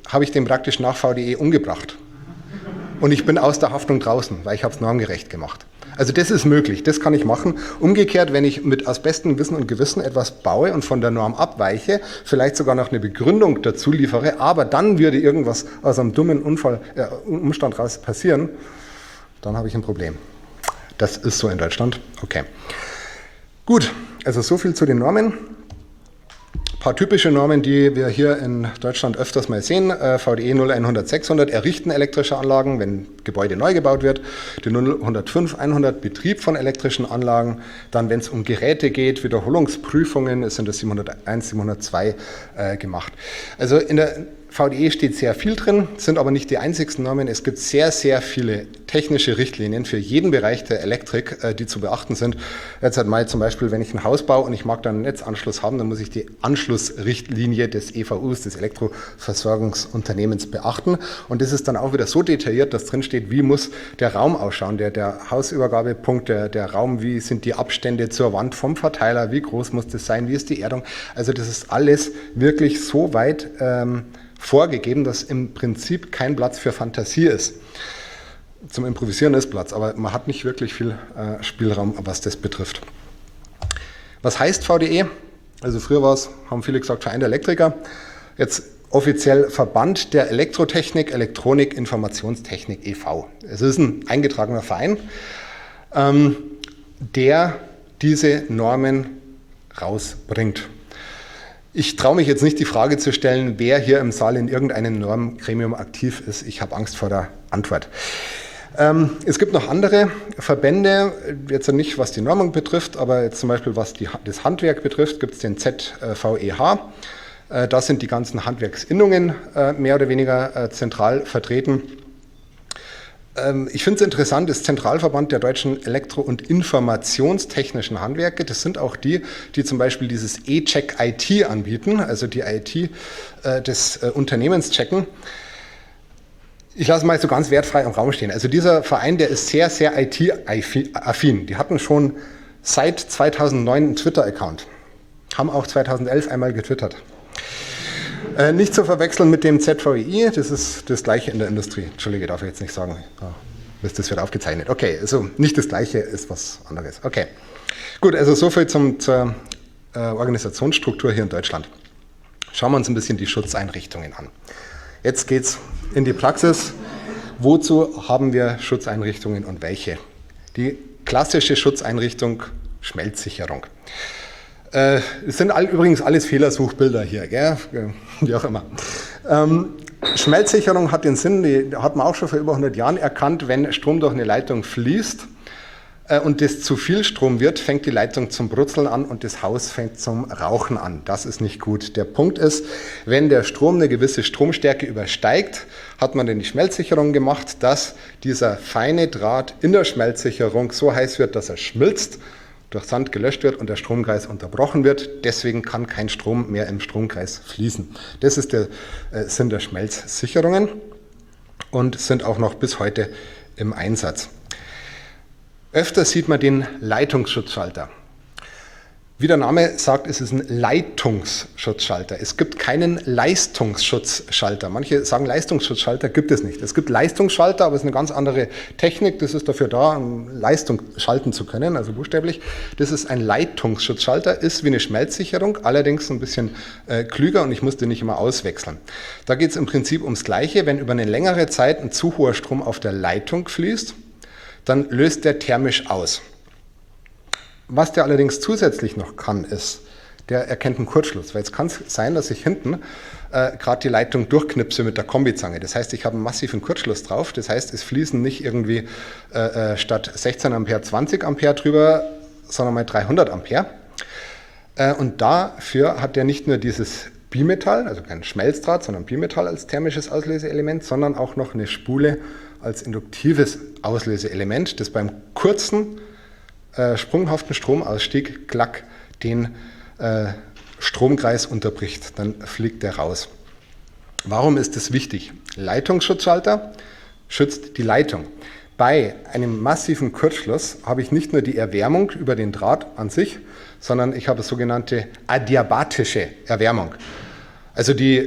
habe ich den praktisch nach V D E umgebracht. Und ich bin aus der Haftung draußen, weil ich habe es normgerecht gemacht. Also das ist möglich, das kann ich machen. Umgekehrt, wenn ich mit aus bestem Wissen und Gewissen etwas baue und von der Norm abweiche, vielleicht sogar noch eine Begründung dazu liefere, aber dann würde irgendwas aus einem dummen Unfall, äh, Umstand raus passieren, dann habe ich ein Problem. Das ist so in Deutschland. Okay. Gut, also so viel zu den Normen. Ein paar typische Normen, die wir hier in Deutschland öfters mal sehen. V D E null hundert sechshundert, Errichten elektrischer Anlagen, wenn Gebäude neu gebaut wird. Die null hundertfünf hundert, Betrieb von elektrischen Anlagen. Dann, wenn es um Geräte geht, Wiederholungsprüfungen, es sind das siebenhunderteins, siebenhundertzwei äh, gemacht. Also in der V D E steht sehr viel drin, sind aber nicht die einzigsten Normen. Es gibt sehr, sehr viele technische Richtlinien für jeden Bereich der Elektrik, die zu beachten sind. Jetzt halt mal zum Beispiel, wenn ich ein Haus baue und ich mag dann einen Netzanschluss haben, dann muss ich die Anschlussrichtlinie des E V Us, des Elektroversorgungsunternehmens, beachten. Und das ist dann auch wieder so detailliert, dass drin steht, wie muss der Raum ausschauen, der, der Hausübergabepunkt, der, der Raum, wie sind die Abstände zur Wand vom Verteiler, wie groß muss das sein, wie ist die Erdung. Also das ist alles wirklich so weit ähm, vorgegeben, dass im Prinzip kein Platz für Fantasie ist. Zum Improvisieren ist Platz, aber man hat nicht wirklich viel äh, Spielraum, was das betrifft. Was heißt V D E? Also früher war es, haben viele gesagt, Verein der Elektriker. Jetzt offiziell Verband der Elektrotechnik, Elektronik, Informationstechnik e V Es ist ein eingetragener Verein, ähm, der diese Normen rausbringt. Ich traue mich jetzt nicht, die Frage zu stellen, wer hier im Saal in irgendeinem Normgremium aktiv ist. Ich habe Angst vor der Antwort. Ähm, es gibt noch andere Verbände, jetzt nicht was die Normung betrifft, aber jetzt zum Beispiel was die, das Handwerk betrifft, gibt es den Z V E H. Äh, da sind die ganzen Handwerksinnungen äh, mehr oder weniger äh, zentral vertreten. Ich finde es interessant, das Zentralverband der deutschen Elektro- und Informationstechnischen Handwerke, das sind auch die, die zum Beispiel dieses E-Check I T anbieten, also die I T äh, des äh, Unternehmens checken. Ich lasse mal so ganz wertfrei im Raum stehen. Also dieser Verein, der ist sehr, sehr I T-affin. Die hatten schon seit zweitausendneun einen Twitter-Account, haben auch zweitausendelf einmal getwittert. Äh, nicht zu verwechseln mit dem Z V E I, das ist das Gleiche in der Industrie. Entschuldige, darf ich jetzt nicht sagen. Ja, das wird aufgezeichnet. Okay, also nicht das Gleiche, ist was anderes. Okay, gut, also soviel zum, zur äh, Organisationsstruktur hier in Deutschland. Schauen wir uns ein bisschen die Schutzeinrichtungen an. Jetzt geht es in die Praxis. Wozu haben wir Schutzeinrichtungen und welche? Die klassische Schutzeinrichtung, Schmelzsicherung. Äh, es sind all, übrigens alles Fehlersuchbilder hier, gell? Wie auch immer. Ähm, Schmelzsicherung hat den Sinn, die hat man auch schon vor über hundert Jahren erkannt, wenn Strom durch eine Leitung fließt äh, und das zu viel Strom wird, fängt die Leitung zum Brutzeln an und das Haus fängt zum Rauchen an. Das ist nicht gut. Der Punkt ist, wenn der Strom eine gewisse Stromstärke übersteigt, hat man dann die Schmelzsicherung gemacht, dass dieser feine Draht in der Schmelzsicherung so heiß wird, dass er schmilzt, durch Sand gelöscht wird und der Stromkreis unterbrochen wird. Deswegen kann kein Strom mehr im Stromkreis fließen. Das ist der äh, Sinn der Schmelzsicherungen und sind auch noch bis heute im Einsatz. Öfter sieht man den Leitungsschutzschalter. Wie der Name sagt, ist es ein Leitungsschutzschalter. Es gibt keinen Leistungsschutzschalter. Manche sagen, Leistungsschutzschalter gibt es nicht. Es gibt Leistungsschalter, aber es ist eine ganz andere Technik. Das ist dafür da, um Leistung schalten zu können, also buchstäblich. Das ist ein Leitungsschutzschalter, ist wie eine Schmelzsicherung, allerdings ein bisschen äh, klüger und ich musste nicht immer auswechseln. Da geht es im Prinzip ums Gleiche. Wenn über eine längere Zeit ein zu hoher Strom auf der Leitung fließt, dann löst der thermisch aus. Was der allerdings zusätzlich noch kann, ist, der erkennt einen Kurzschluss. Weil jetzt kann es sein, dass ich hinten äh, gerade die Leitung durchknipse mit der Kombizange. Das heißt, ich habe einen massiven Kurzschluss drauf. Das heißt, es fließen nicht irgendwie äh, statt sechzehn Ampere zwanzig Ampere drüber, sondern mal dreihundert Ampere. Äh, und dafür hat der nicht nur dieses Bimetall, also kein Schmelzdraht, sondern Bimetall als thermisches Auslöseelement, sondern auch noch eine Spule als induktives Auslöseelement, das beim kurzen Äh, sprunghaften Stromausstieg, klack, den äh, Stromkreis unterbricht. Dann fliegt der raus. Warum ist das wichtig? Leitungsschutzschalter schützt die Leitung. Bei einem massiven Kurzschluss habe ich nicht nur die Erwärmung über den Draht an sich, sondern ich habe sogenannte adiabatische Erwärmung. Also die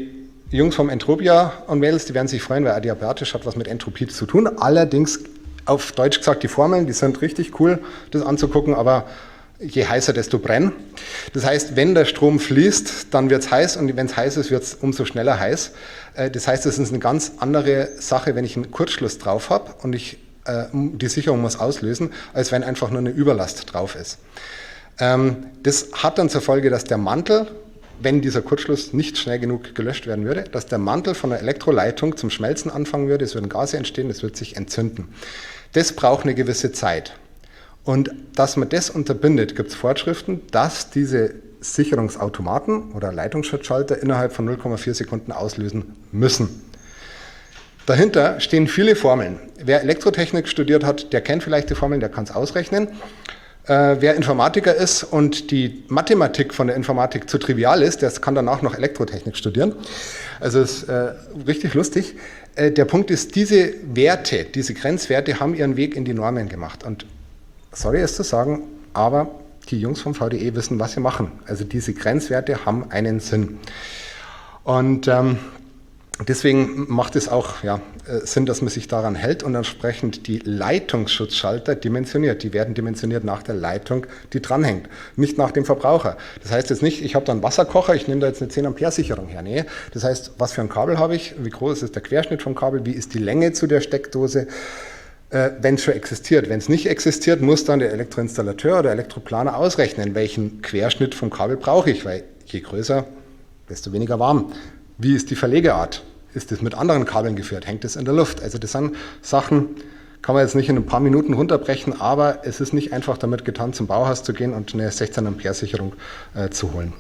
Jungs vom Entropia und Mädels, die werden sich freuen, weil adiabatisch hat was mit Entropie zu tun. Allerdings, auf Deutsch gesagt, die Formeln, die sind richtig cool, das anzugucken, aber je heißer, desto brennen. Das heißt, wenn der Strom fließt, dann wird es heiß und wenn es heiß ist, wird es umso schneller heiß. Das heißt, das ist eine ganz andere Sache, wenn ich einen Kurzschluss drauf habe und ich äh, die Sicherung muss auslösen, als wenn einfach nur eine Überlast drauf ist. Ähm, das hat dann zur Folge, dass der Mantel, wenn dieser Kurzschluss nicht schnell genug gelöscht werden würde, dass der Mantel von der Elektroleitung zum Schmelzen anfangen würde, es würden Gase entstehen, es wird sich entzünden. Das braucht eine gewisse Zeit. Und dass man das unterbindet, gibt es Vorschriften, dass diese Sicherungsautomaten oder Leitungsschutzschalter innerhalb von null Komma vier Sekunden auslösen müssen. Dahinter stehen viele Formeln. Wer Elektrotechnik studiert hat, der kennt vielleicht die Formeln, der kann es ausrechnen. Äh, wer Informatiker ist und die Mathematik von der Informatik zu trivial ist, der kann danach noch Elektrotechnik studieren. Also ist äh, richtig lustig. Äh, der Punkt ist, diese Werte, diese Grenzwerte haben ihren Weg in die Normen gemacht. Und sorry es zu sagen, aber die Jungs vom V D E wissen, was sie machen. Also diese Grenzwerte haben einen Sinn. Und ähm, deswegen macht es auch ja, Sinn, dass man sich daran hält und entsprechend die Leitungsschutzschalter dimensioniert. Die werden dimensioniert nach der Leitung, die dranhängt, nicht nach dem Verbraucher. Das heißt jetzt nicht, ich habe da einen Wasserkocher, ich nehme da jetzt eine zehn Ampere Sicherung her. Nee, das heißt, was für ein Kabel habe ich, wie groß ist der Querschnitt vom Kabel, wie ist die Länge zu der Steckdose, äh, wenn es schon existiert. Wenn es nicht existiert, muss dann der Elektroinstallateur oder Elektroplaner ausrechnen, welchen Querschnitt vom Kabel brauche ich, weil je größer, desto weniger warm. Wie ist die Verlegeart? Ist das mit anderen Kabeln geführt? Hängt das in der Luft? Also das sind Sachen, kann man jetzt nicht in ein paar Minuten runterbrechen, aber es ist nicht einfach damit getan, zum Bauhaus zu gehen und eine sechzehn Ampere Sicherung äh, zu holen.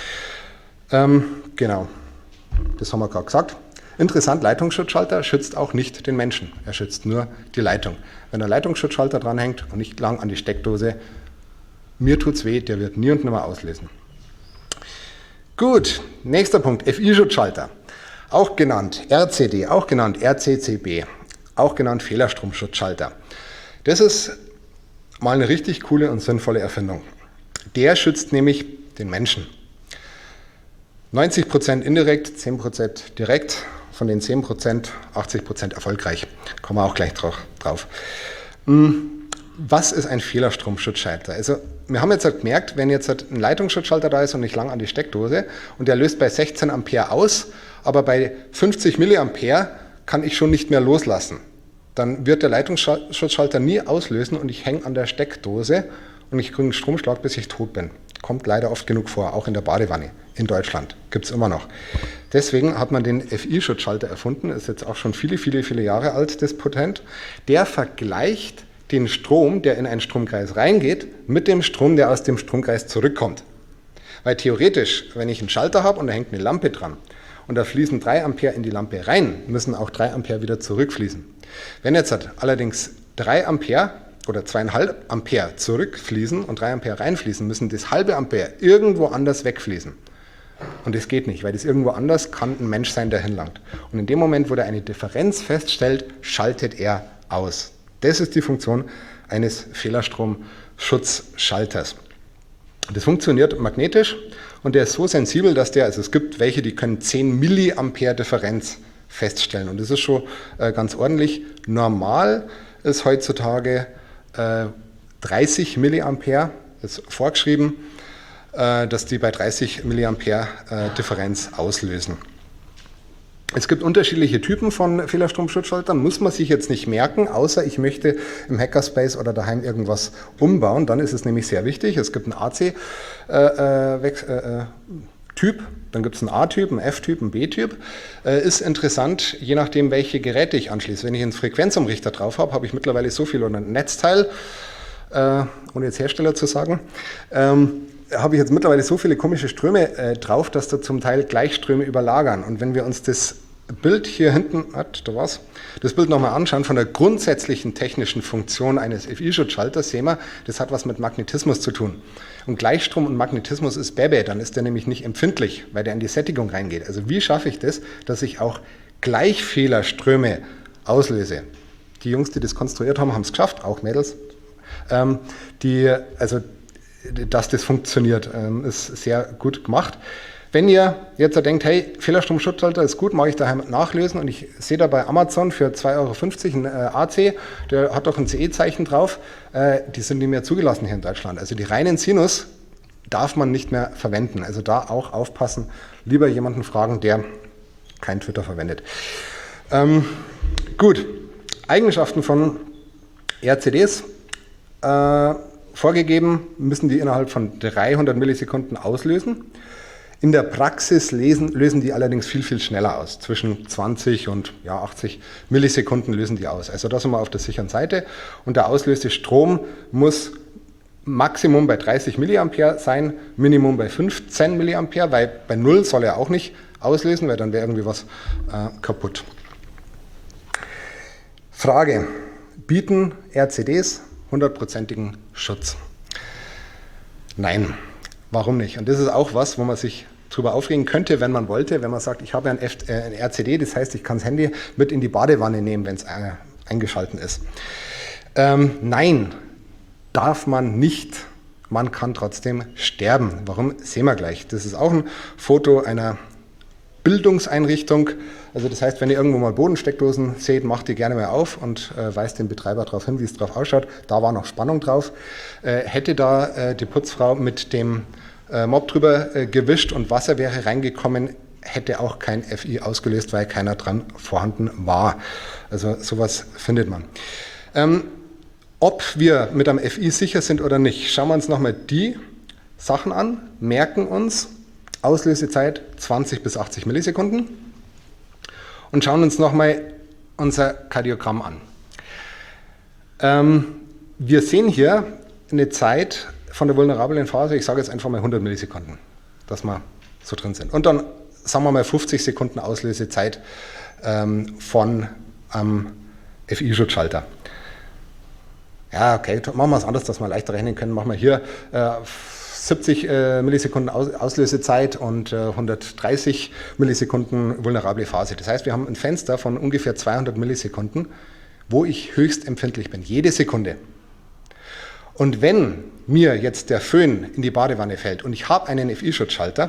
Ähm, genau, das haben wir gerade gesagt. Interessant, Leitungsschutzschalter schützt auch nicht den Menschen. Er schützt nur die Leitung. Wenn der Leitungsschutzschalter dranhängt und nicht lang an die Steckdose, mir tut's weh, der wird nie und nimmer auslösen. Gut, nächster Punkt, F I-Schutzschalter. Auch genannt R C D, auch genannt R C C B, auch genannt Fehlerstromschutzschalter. Das ist mal eine richtig coole und sinnvolle Erfindung. Der schützt nämlich den Menschen. neunzig Prozent indirekt, zehn Prozent direkt, von den zehn Prozent achtzig Prozent erfolgreich. Kommen wir auch gleich drauf. Was ist ein Fehlerstromschutzschalter? Also wir haben jetzt halt gemerkt, wenn jetzt halt ein Leitungsschutzschalter da ist und nicht lang an die Steckdose und der löst bei sechzehn Ampere aus, aber bei fünfzig Milliampere kann ich schon nicht mehr loslassen. Dann wird der Leitungsschutzschalter nie auslösen und ich hänge an der Steckdose und ich kriege einen Stromschlag, bis ich tot bin. Kommt leider oft genug vor, auch in der Badewanne in Deutschland. Gibt es immer noch. Deswegen hat man den F I-Schutzschalter erfunden, ist jetzt auch schon viele, viele, viele Jahre alt, das Patent. Der vergleicht den Strom, der in einen Stromkreis reingeht, mit dem Strom, der aus dem Stromkreis zurückkommt. Weil theoretisch, wenn ich einen Schalter habe und da hängt eine Lampe dran und da fließen drei Ampere in die Lampe rein, müssen auch drei Ampere wieder zurückfließen. Wenn jetzt allerdings drei Ampere oder zwei Komma fünf Ampere zurückfließen und drei Ampere reinfließen, müssen das halbe Ampere irgendwo anders wegfließen. Und das geht nicht, weil das irgendwo anders kann ein Mensch sein, der hinlangt. Und in dem Moment, wo er eine Differenz feststellt, schaltet er aus. Das ist die Funktion eines Fehlerstromschutzschalters. Das funktioniert magnetisch und der ist so sensibel, dass der, also es gibt welche, die können zehn Milliampere Differenz feststellen und das ist schon äh, ganz ordentlich. Normal ist heutzutage äh, dreißig Milliampere, ist vorgeschrieben, äh, dass die bei dreißig Milliampere äh, Differenz auslösen. Es gibt unterschiedliche Typen von Fehlerstromschutzschaltern, muss man sich jetzt nicht merken, außer ich möchte im Hackerspace oder daheim irgendwas umbauen, dann ist es nämlich sehr wichtig. Es gibt einen A C-Typ, äh, äh, dann gibt es einen A-Typ, einen F-Typ, einen B-Typ. Äh, ist interessant, je nachdem, welche Geräte ich anschließe. Wenn ich einen Frequenzumrichter drauf habe, habe ich mittlerweile so viel oder ein Netzteil, äh, ohne jetzt Hersteller zu sagen, ähm, habe ich jetzt mittlerweile so viele komische Ströme äh, drauf, dass da zum Teil Gleichströme überlagern. Und wenn wir uns das Bild hier hinten, hat, da war's, das Bild nochmal anschauen, von der grundsätzlichen technischen Funktion eines F I-Schutzschalters, sehen wir, das hat was mit Magnetismus zu tun. Und Gleichstrom und Magnetismus ist Bäbe, dann ist der nämlich nicht empfindlich, weil der in die Sättigung reingeht. Also wie schaffe ich das, dass ich auch Gleichfehlerströme auslöse? Die Jungs, die das konstruiert haben, haben es geschafft, auch Mädels. Ähm, die, also dass das funktioniert. Ähm, ist sehr gut gemacht. Wenn ihr jetzt denkt, hey, Fehlerstromschutzschalter ist gut, mag ich daheim nachlösen und ich sehe da bei Amazon für zwei Euro fünfzig einen äh, A C, der hat doch ein C E-Zeichen drauf, äh, die sind nicht mehr zugelassen hier in Deutschland. Also die reinen Sinus darf man nicht mehr verwenden. Also da auch aufpassen, lieber jemanden fragen, der kein Twitter verwendet. Ähm, gut, Eigenschaften von R C Ds. Äh, vorgegeben müssen die innerhalb von dreihundert Millisekunden auslösen. In der Praxis lesen, lösen die allerdings viel, viel schneller aus. Zwischen zwanzig und ja, achtzig Millisekunden lösen die aus. Also da sind wir auf der sicheren Seite. Und der auslöste Strom muss Maximum bei dreißig Milliampere sein, Minimum bei fünfzehn Milliampere, weil bei null soll er auch nicht auslösen, weil dann wäre irgendwie was äh, kaputt. Frage: Bieten R C Ds hundertprozentigen Schutz? Nein. Warum nicht? Und das ist auch was, wo man sich drüber aufregen könnte, wenn man wollte, wenn man sagt, ich habe ein, F äh, ein R C D, das heißt, ich kann das Handy mit in die Badewanne nehmen, wenn es äh, eingeschalten ist. Ähm, nein, darf man nicht. Man kann trotzdem sterben. Warum? Sehen wir gleich. Das ist auch ein Foto einer Bildungseinrichtung. Also das heißt, wenn ihr irgendwo mal Bodensteckdosen seht, macht die gerne mal auf und äh, weist den Betreiber darauf hin, wie es drauf ausschaut. Da war noch Spannung drauf. Äh, hätte da äh, die Putzfrau mit dem äh, Mob drüber äh, gewischt und Wasser wäre reingekommen, hätte auch kein F I ausgelöst, weil keiner dran vorhanden war. Also sowas findet man. Ähm, ob wir mit einem F I sicher sind oder nicht, schauen wir uns nochmal die Sachen an, merken uns Auslösezeit zwanzig bis achtzig Millisekunden und schauen uns nochmal unser Kardiogramm an. Ähm, wir sehen hier eine Zeit von der vulnerablen Phase, ich sage jetzt einfach mal hundert Millisekunden, dass wir so drin sind. Und dann sagen wir mal fünfzig Sekunden Auslösezeit ähm, von ähm, F I-Schutzschalter. Ja, okay, machen wir es anders, dass wir leichter rechnen können. Machen wir hier äh, siebzig äh, Millisekunden Aus Auslösezeit und äh, hundertdreißig Millisekunden vulnerable Phase. Das heißt, wir haben ein Fenster von ungefähr zweihundert Millisekunden, wo ich höchst empfindlich bin, jede Sekunde. Und wenn mir jetzt der Föhn in die Badewanne fällt und ich habe einen F I-Schutzschalter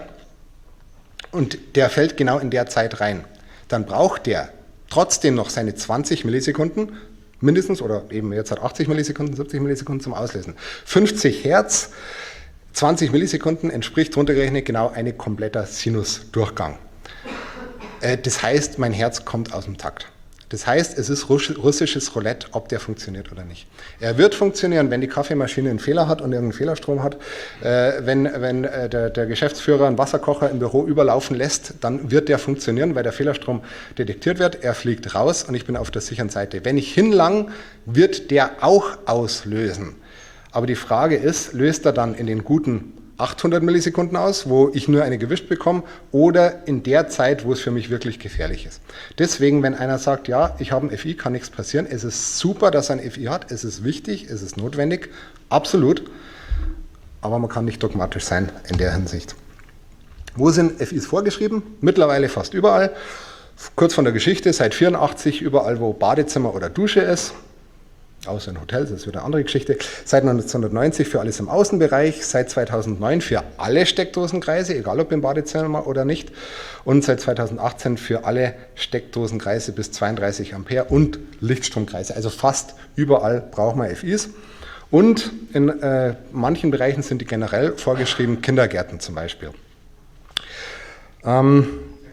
und der fällt genau in der Zeit rein, dann braucht der trotzdem noch seine zwanzig Millisekunden mindestens, oder eben jetzt hat achtzig Millisekunden, siebzig Millisekunden zum Auslösen. fünfzig Hertz, zwanzig Millisekunden entspricht runtergerechnet genau ein kompletter Sinusdurchgang. Äh, das heißt, mein Herz kommt aus dem Takt. Das heißt, es ist russisches Roulette, ob der funktioniert oder nicht. Er wird funktionieren, wenn die Kaffeemaschine einen Fehler hat und irgendeinen Fehlerstrom hat. Äh, wenn wenn äh, der, der Geschäftsführer einen Wasserkocher im Büro überlaufen lässt, dann wird der funktionieren, weil der Fehlerstrom detektiert wird. Er fliegt raus und ich bin auf der sicheren Seite. Wenn ich hinlang, wird der auch auslösen. Aber die Frage ist, löst er dann in den guten achthundert Millisekunden aus, wo ich nur eine gewischt bekomme, oder in der Zeit, wo es für mich wirklich gefährlich ist. Deswegen, wenn einer sagt, ja, ich habe ein F I, kann nichts passieren, es ist super, dass er ein F I hat, es ist wichtig, es ist notwendig, absolut, aber man kann nicht dogmatisch sein in der Hinsicht. Wo sind F Is vorgeschrieben? Mittlerweile fast überall. Kurz von der Geschichte, seit vierundachtzig überall, wo Badezimmer oder Dusche ist, außer in Hotels, das ist wieder eine andere Geschichte. Seit neunzehnhundertneunzig für alles im Außenbereich, seit zweitausendneun für alle Steckdosenkreise, egal ob im Badezimmer oder nicht, und seit zweitausendachtzehn für alle Steckdosenkreise bis zweiunddreißig Ampere und Lichtstromkreise. Also fast überall brauchen wir F Is. Und in äh, manchen Bereichen sind die generell vorgeschrieben, Kindergärten zum Beispiel. Ähm,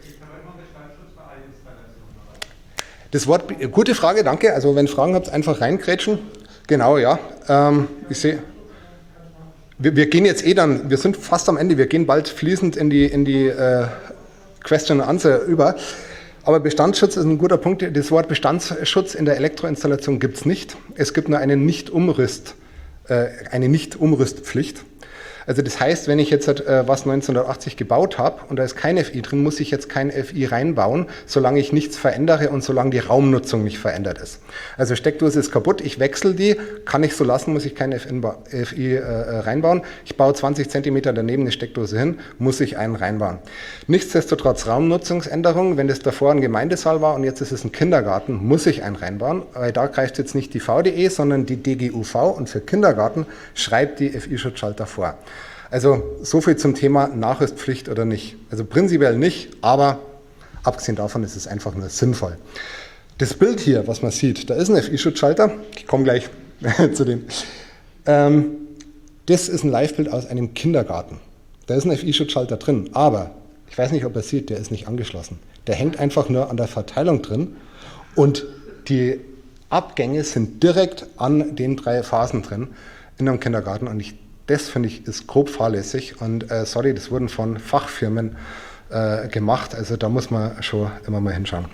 Das Wort, gute Frage, danke. Also wenn Fragen habt, einfach reingrätschen. Genau, ja. Ähm, ich sehe, wir, wir gehen jetzt eh dann, wir sind fast am Ende, wir gehen bald fließend in die, in die äh, Question and Answer über. Aber Bestandsschutz ist ein guter Punkt. Das Wort Bestandsschutz in der Elektroinstallation gibt es nicht. Es gibt nur eine Nicht-Umrüst, äh, eine Nicht-Umrüstpflicht. Also das heißt, wenn ich jetzt äh, was neunzehnhundertachtzig gebaut habe und da ist kein F I drin, muss ich jetzt kein F I reinbauen, solange ich nichts verändere und solange die Raumnutzung nicht verändert ist. Also Steckdose ist kaputt, ich wechsle die, kann ich so lassen, muss ich kein F I äh, reinbauen. Ich baue zwanzig Zentimeter daneben eine Steckdose hin, muss ich einen reinbauen. Nichtsdestotrotz Raumnutzungsänderung, wenn das davor ein Gemeindesaal war und jetzt ist es ein Kindergarten, muss ich einen reinbauen, weil da greift jetzt nicht die V D E, sondern die D G U V und für Kindergarten schreibt die F I-Schutzschalter vor. Also so viel zum Thema Nachrüstpflicht oder nicht. Also prinzipiell nicht, aber abgesehen davon ist es einfach nur sinnvoll. Das Bild hier, was man sieht, da ist ein F I-Schutzschalter. Ich komme gleich zu dem. Ähm, das ist ein Live-Bild aus einem Kindergarten. Da ist ein F I-Schutzschalter drin, aber ich weiß nicht, ob er sieht, der ist nicht angeschlossen. Der hängt einfach nur an der Verteilung drin und die Abgänge sind direkt an den drei Phasen drin in einem Kindergarten und ich Das, finde ich, ist grob fahrlässig und äh, sorry, das wurden von Fachfirmen äh, gemacht, also da muss man schon immer mal hinschauen.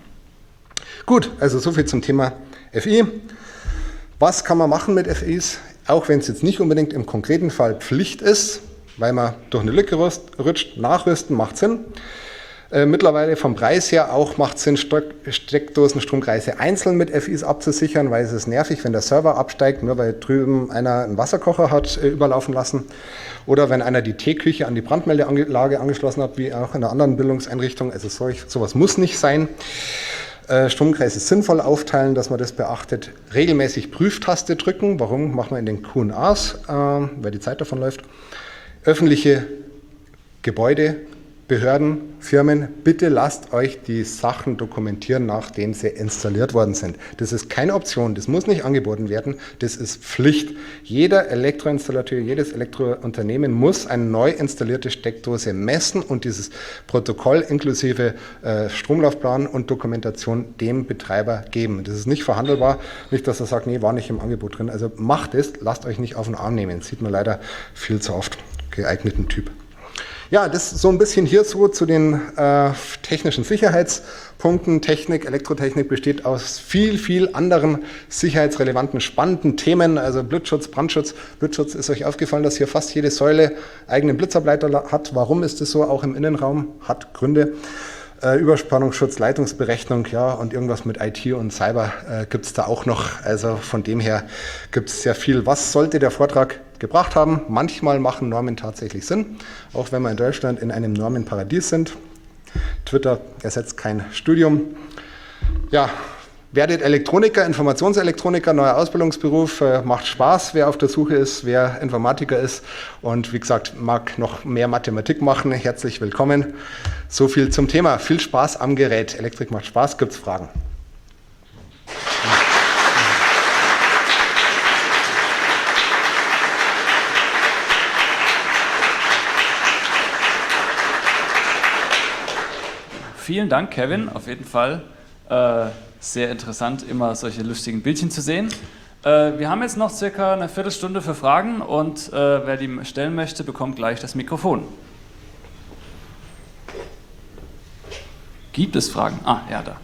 Gut, also so viel zum Thema F I. Was kann man machen mit F Is, auch wenn es jetzt nicht unbedingt im konkreten Fall Pflicht ist, weil man durch eine Lücke rutscht, nachrüsten macht Sinn. Äh, mittlerweile vom Preis her auch macht Sinn, Steckdosenstromkreise einzeln mit F Is abzusichern, weil es ist nervig, wenn der Server absteigt, nur weil drüben einer einen Wasserkocher hat äh, überlaufen lassen. Oder wenn einer die Teeküche an die Brandmeldeanlage angeschlossen hat, wie auch in einer anderen Bildungseinrichtung. Also solch, sowas muss nicht sein. Äh, Stromkreise sinnvoll aufteilen, dass man das beachtet. Regelmäßig Prüftaste drücken. Warum? Machen wir in den Q und A's, äh, weil die Zeit davon läuft. Öffentliche Gebäude, Behörden, Firmen, bitte lasst euch die Sachen dokumentieren, nachdem sie installiert worden sind. Das ist keine Option, das muss nicht angeboten werden, das ist Pflicht. Jeder Elektroinstallateur, jedes Elektrounternehmen muss eine neu installierte Steckdose messen und dieses Protokoll inklusive äh, Stromlaufplan und Dokumentation dem Betreiber geben. Das ist nicht verhandelbar, nicht, dass er sagt, nee, war nicht im Angebot drin. Also macht es, lasst euch nicht auf den Arm nehmen. Das sieht man leider viel zu oft. Geeigneten Typ. Ja, das so ein bisschen hier so zu den äh, technischen Sicherheitspunkten. Technik, Elektrotechnik besteht aus viel, viel anderen sicherheitsrelevanten, spannenden Themen, also Blitzschutz, Brandschutz. Blitzschutz ist euch aufgefallen, dass hier fast jede Säule eigenen Blitzableiter hat. Warum ist das so? Auch im Innenraum hat Gründe. Äh, Überspannungsschutz, Leitungsberechnung, ja, und irgendwas mit I T und Cyber äh, gibt es da auch noch. Also von dem her gibt es sehr viel. Was sollte der Vortrag gebracht haben? Manchmal machen Normen tatsächlich Sinn, auch wenn wir in Deutschland in einem Normenparadies sind. Twitter ersetzt kein Studium. Ja, werdet Elektroniker, Informationselektroniker, neuer Ausbildungsberuf, äh, macht Spaß, wer auf der Suche ist, wer Informatiker ist und wie gesagt, mag noch mehr Mathematik machen, herzlich willkommen. So viel zum Thema. Viel Spaß am Gerät. Elektrik macht Spaß. Gibt es Fragen? Vielen Dank, Kevin. Auf jeden Fall äh, sehr interessant, immer solche lustigen Bildchen zu sehen. Äh, wir haben jetzt noch circa eine Viertelstunde für Fragen und äh, wer die stellen möchte, bekommt gleich das Mikrofon. Gibt es Fragen? Ah, ja, da.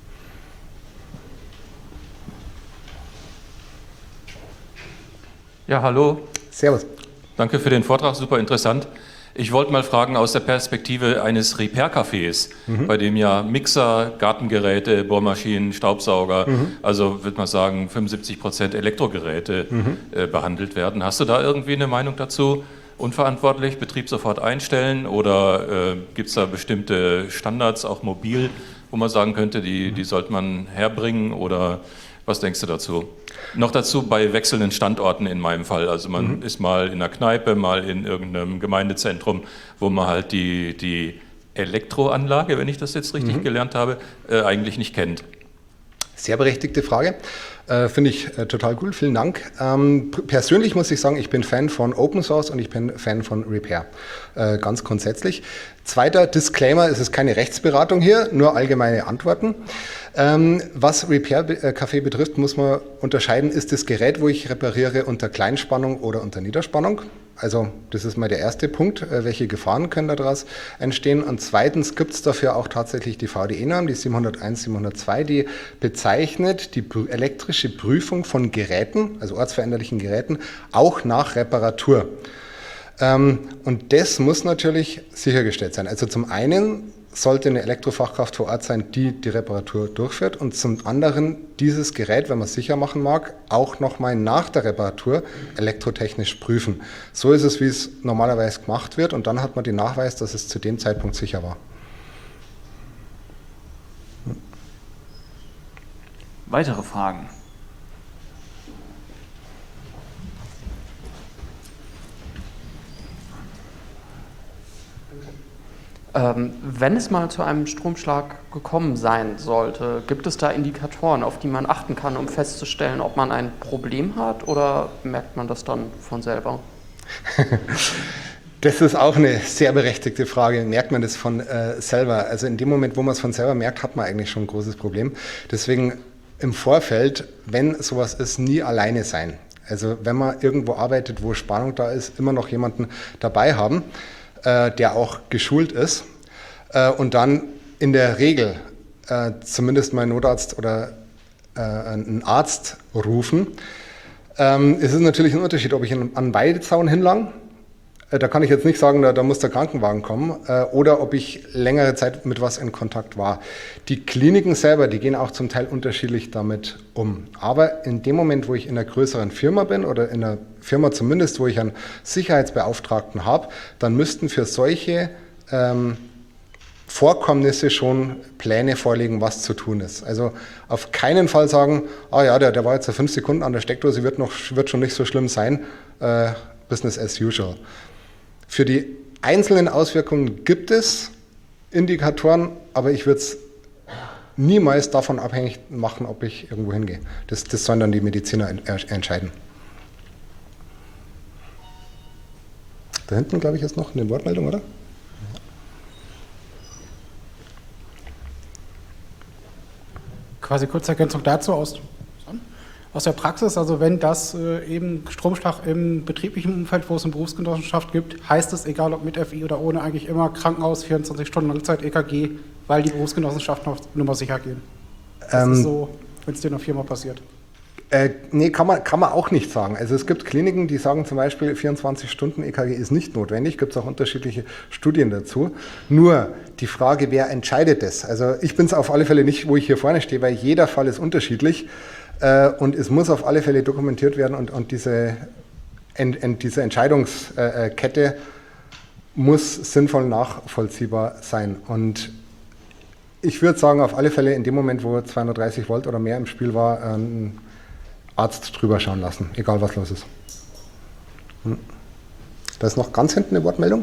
Ja, hallo. Servus. Danke für den Vortrag, super interessant. Ich wollte mal fragen aus der Perspektive eines Repair-Cafés, mhm. bei dem ja Mixer, Gartengeräte, Bohrmaschinen, Staubsauger, mhm. also würde man sagen fünfundsiebzig Prozent Elektrogeräte mhm. äh, behandelt werden. Hast du da irgendwie eine Meinung dazu? Unverantwortlich, Betrieb sofort einstellen oder äh, gibt es da bestimmte Standards, auch mobil, wo man sagen könnte, die, die sollte man herbringen oder was denkst du dazu? Noch dazu bei wechselnden Standorten in meinem Fall. Also man mhm. ist mal in einer Kneipe, mal in irgendeinem Gemeindezentrum, wo man halt die, die Elektroanlage, wenn ich das jetzt richtig mhm. gelernt habe, äh, eigentlich nicht kennt. Sehr berechtigte Frage. Äh, Finde ich äh, total cool, vielen Dank. Ähm, persönlich muss ich sagen, ich bin Fan von Open Source und ich bin Fan von Repair, äh, ganz grundsätzlich. Zweiter Disclaimer, es ist keine Rechtsberatung hier, nur allgemeine Antworten. Ähm, was Repair-Café betrifft, muss man unterscheiden, ist das Gerät, wo ich repariere, unter Kleinspannung oder unter Niederspannung? Also das ist mal der erste Punkt, äh, welche Gefahren können daraus entstehen. Und zweitens gibt es dafür auch tatsächlich die V D E-Norm, die siebenhunderteins siebenhundertzwei, die bezeichnet die elektrische Prüfung von Geräten, also ortsveränderlichen Geräten, auch nach Reparatur. Ähm, und das muss natürlich sichergestellt sein. Also zum einen sollte eine Elektrofachkraft vor Ort sein, die die Reparatur durchführt, und zum anderen dieses Gerät, wenn man es sicher machen mag, auch nochmal nach der Reparatur elektrotechnisch prüfen. So ist es, wie es normalerweise gemacht wird, und dann hat man den Nachweis, dass es zu dem Zeitpunkt sicher war. Weitere Fragen? Ähm, wenn es mal zu einem Stromschlag gekommen sein sollte, gibt es da Indikatoren, auf die man achten kann, um festzustellen, ob man ein Problem hat, oder merkt man das dann von selber? Das ist auch eine sehr berechtigte Frage. Merkt man das von äh, selber? Also in dem Moment, wo man es von selber merkt, hat man eigentlich schon ein großes Problem. Deswegen im Vorfeld, wenn sowas ist, nie alleine sein. Also wenn man irgendwo arbeitet, wo Spannung da ist, immer noch jemanden dabei haben, äh, der auch geschult ist, äh, und dann in der Regel äh, zumindest mal einen Notarzt oder äh, einen Arzt rufen. Ähm, es ist natürlich ein Unterschied, ob ich an einen Weidezaun hinlang, äh, da kann ich jetzt nicht sagen, da, da muss der Krankenwagen kommen, äh, oder ob ich längere Zeit mit was in Kontakt war. Die Kliniken selber, die gehen auch zum Teil unterschiedlich damit um. Aber in dem Moment, wo ich in einer größeren Firma bin, oder in einer Firma zumindest, wo ich einen Sicherheitsbeauftragten habe, dann müssten für solche ähm, Vorkommnisse schon Pläne vorlegen, was zu tun ist. Also auf keinen Fall sagen, ah ja, der, der war jetzt ja fünf Sekunden an der Steckdose, wird, noch, wird schon nicht so schlimm sein, äh, Business as usual. Für die einzelnen Auswirkungen gibt es Indikatoren, aber ich würde es niemals davon abhängig machen, ob ich irgendwo hingehe. Das, das sollen dann die Mediziner entscheiden. Da hinten, glaube ich, ist noch eine Wortmeldung, oder? Quasi kurze Ergänzung dazu aus, aus der Praxis. Also wenn das äh, eben Stromschlag im betrieblichen Umfeld, wo es eine Berufsgenossenschaft gibt, heißt es, egal ob mit F I oder ohne, eigentlich immer Krankenhaus, vierundzwanzig Stunden Langzeit E K G, weil die Berufsgenossenschaften auf Nummer sicher gehen. Das ähm, ist so, wenn es dir in einer Firma passiert. Äh, nee, kann man, kann man auch nicht sagen. Also es gibt Kliniken, die sagen zum Beispiel, vierundzwanzig Stunden E K G ist nicht notwendig. Gibt es auch unterschiedliche Studien dazu. Nur die Frage, wer entscheidet das? Also ich bin es auf alle Fälle nicht, wo ich hier vorne stehe, weil jeder Fall ist unterschiedlich. Äh, und es muss auf alle Fälle dokumentiert werden, und, und diese, ent, ent, diese Entscheidungskette muss sinnvoll nachvollziehbar sein. Und ich würde sagen, auf alle Fälle in dem Moment, wo zweihundertdreißig Volt oder mehr im Spiel war, ein Arzt drüber schauen lassen, egal was los ist. Hm. Da ist noch ganz hinten eine Wortmeldung.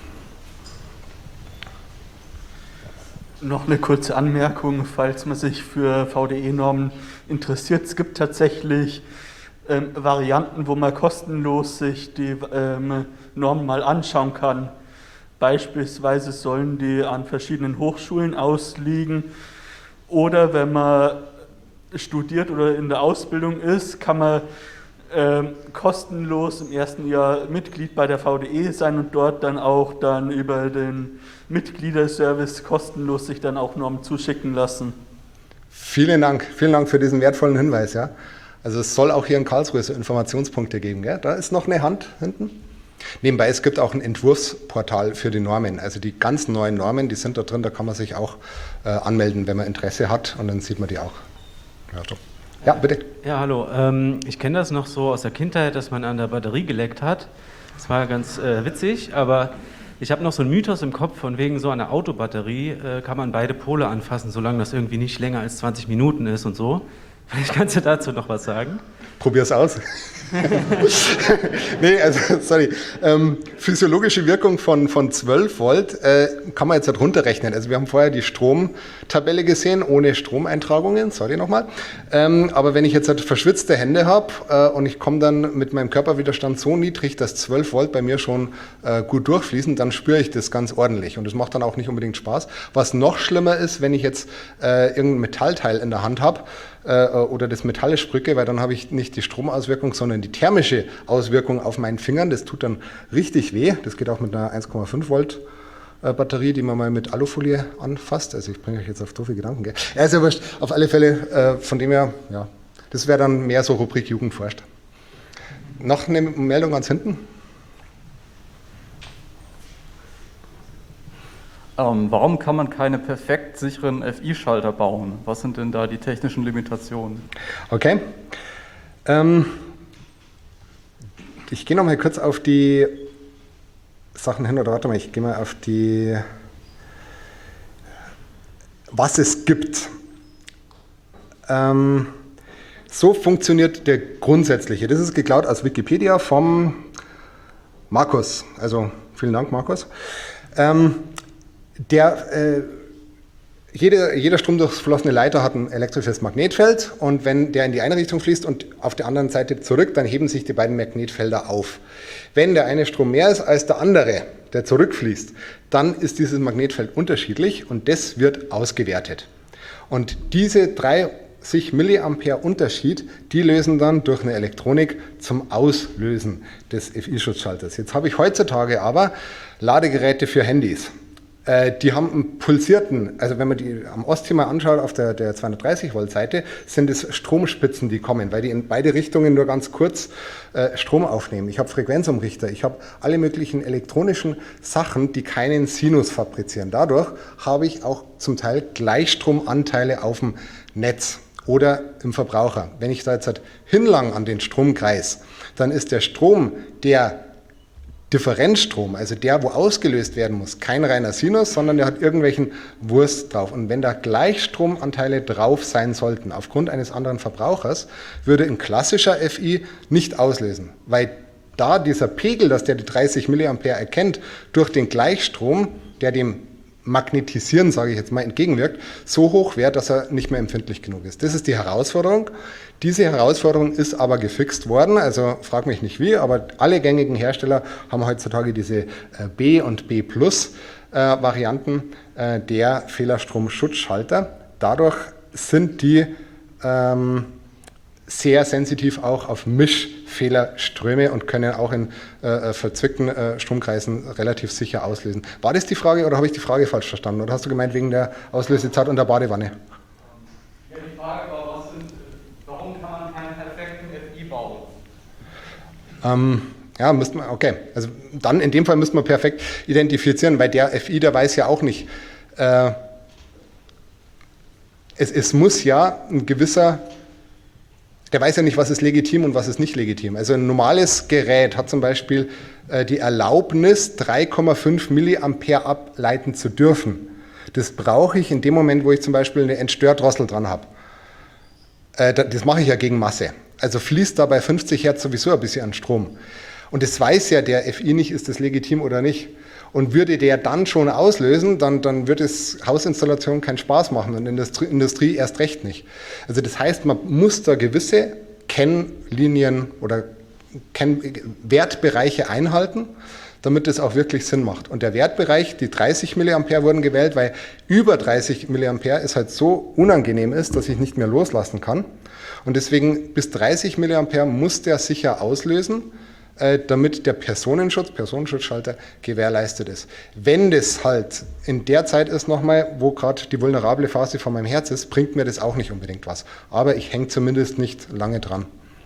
Noch eine kurze Anmerkung, falls man sich für V D E-Normen interessiert. Es gibt tatsächlich ähm, Varianten, wo man kostenlos sich die ähm, Normen mal anschauen kann. Beispielsweise sollen die an verschiedenen Hochschulen ausliegen, oder wenn man studiert oder in der Ausbildung ist, kann man ähm, kostenlos im ersten Jahr Mitglied bei der V D E sein und dort dann auch dann über den Mitgliederservice kostenlos sich dann auch Normen zuschicken lassen. Vielen Dank, vielen Dank für diesen wertvollen Hinweis. Ja. Also es soll auch hier in Karlsruhe so Informationspunkte geben. Gell? Da ist noch eine Hand hinten. Nebenbei, es gibt auch ein Entwurfsportal für die Normen. Also die ganz neuen Normen, die sind da drin, da kann man sich auch äh, anmelden, wenn man Interesse hat, und dann sieht man die auch. Ja, so. Ja, bitte. Ja, hallo. Ähm, ich kenne das noch so aus der Kindheit, dass man an der Batterie geleckt hat. Das war ganz äh, witzig, aber ich habe noch so einen Mythos im Kopf, von wegen so einer Autobatterie äh, kann man beide Pole anfassen, solange das irgendwie nicht länger als zwanzig Minuten ist und so. Vielleicht kannst du dazu noch was sagen? Probier's aus. Nee, also, sorry. Ähm, physiologische Wirkung von, von zwölf Volt äh, kann man jetzt halt runterrechnen. Also wir haben vorher die Stromtabelle gesehen, ohne Stromeintragungen, sorry nochmal. Ähm, aber wenn ich jetzt halt verschwitzte Hände habe äh, und ich komme dann mit meinem Körperwiderstand so niedrig, dass zwölf Volt bei mir schon äh, gut durchfließen, dann spüre ich das ganz ordentlich. Und das macht dann auch nicht unbedingt Spaß. Was noch schlimmer ist, wenn ich jetzt äh, irgendein Metallteil in der Hand habe, oder das metallisch brücke, weil dann habe ich nicht die Stromauswirkung, sondern die thermische Auswirkung auf meinen Fingern. Das tut dann richtig weh. Das geht auch mit einer eins Komma fünf Volt Batterie, die man mal mit Alufolie anfasst. Also ich bringe euch jetzt auf doofe Gedanken. Gell? Ja, ist ja wurscht. Auf alle Fälle, von dem her, ja, das wäre dann mehr so Rubrik Jugend forscht. Noch eine Meldung ganz hinten. Ähm, warum kann man keine perfekt sicheren F I-Schalter bauen? Was sind denn da die technischen Limitationen? Okay. Ähm, ich gehe noch mal kurz auf die Sachen hin, oder warte mal, ich gehe mal auf die, was es gibt. Ähm, so funktioniert der grundsätzliche. Das ist geklaut aus Wikipedia vom Markus. Also vielen Dank, Markus. Ähm, der, äh, jede, jeder stromdurchflossene Leiter hat ein elektrisches Magnetfeld und wenn der in die eine Richtung fließt und auf der anderen Seite zurück, dann heben sich die beiden Magnetfelder auf. Wenn der eine Strom mehr ist als der andere, der zurückfließt, dann ist dieses Magnetfeld unterschiedlich und das wird ausgewertet. Und diese dreißig Milliampere Unterschied, die lösen dann durch eine Elektronik zum Auslösen des F I-Schutzschalters. Jetzt habe ich heutzutage aber Ladegeräte für Handys. Die haben einen pulsierten, also wenn man die am Ostsee mal anschaut, auf der, der zweihundertdreißig Volt Seite, sind es Stromspitzen, die kommen, weil die in beide Richtungen nur ganz kurz äh, Strom aufnehmen. Ich habe Frequenzumrichter, ich habe alle möglichen elektronischen Sachen, die keinen Sinus fabrizieren. Dadurch habe ich auch zum Teil Gleichstromanteile auf dem Netz oder im Verbraucher. Wenn ich da jetzt halt hinlang an den Stromkreis, dann ist der Strom, der Differenzstrom, also der, wo ausgelöst werden muss, kein reiner Sinus, sondern der hat irgendwelchen Wurst drauf. Und wenn da Gleichstromanteile drauf sein sollten, aufgrund eines anderen Verbrauchers, würde ein klassischer F I nicht auslösen, weil da dieser Pegel, dass der die dreißig Milliampere erkennt, durch den Gleichstrom, der dem Magnetisieren, sage ich jetzt mal, entgegenwirkt, so hoch wäre, dass er nicht mehr empfindlich genug ist. Das ist die Herausforderung. Diese Herausforderung ist aber gefixt worden, also frag mich nicht wie, aber alle gängigen Hersteller haben heutzutage diese B- und B-Plus-Varianten der Fehlerstromschutzschalter. Dadurch sind die ähm, sehr sensitiv auch auf Mischfehlerströme und können auch in äh, verzwickten äh, Stromkreisen relativ sicher auslösen. War das die Frage oder habe ich die Frage falsch verstanden? Oder hast du gemeint wegen der Auslösezeit und der Badewanne? Ja, die Frage war, was sind, warum kann man keinen perfekten F I bauen? Ähm, ja, müsste man, okay. Also dann in dem Fall müsste man perfekt identifizieren, weil der F I, der weiß ja auch nicht, äh, es, es muss ja ein gewisser Der weiß ja nicht, was ist legitim und was ist nicht legitim. Also ein normales Gerät hat zum Beispiel äh, die Erlaubnis, drei Komma fünf Milliampere ableiten zu dürfen. Das brauche ich in dem Moment, wo ich zum Beispiel eine Entstördrossel dran habe. Äh, das mache ich ja gegen Masse. Also fließt da bei fünfzig Hertz sowieso ein bisschen an Strom. Und das weiß ja der F I nicht, ist das legitim oder nicht. Und würde der dann schon auslösen, dann, dann wird es Hausinstallation keinen Spaß machen und Industrie, Industrie erst recht nicht. Also das heißt, man muss da gewisse Kennlinien oder Kenn- Wertbereiche einhalten, damit es auch wirklich Sinn macht. Und der Wertbereich, die dreißig Milliampere wurden gewählt, weil über dreißig Milliampere es halt so unangenehm ist, dass ich nicht mehr loslassen kann. Und deswegen bis dreißig Milliampere muss der sicher auslösen, damit der Personenschutz, Personenschutzschalter gewährleistet ist. Wenn das halt in der Zeit ist nochmal, wo gerade die vulnerable Phase von meinem Herz ist, bringt mir das auch nicht unbedingt was. Aber ich hänge zumindest nicht lange dran.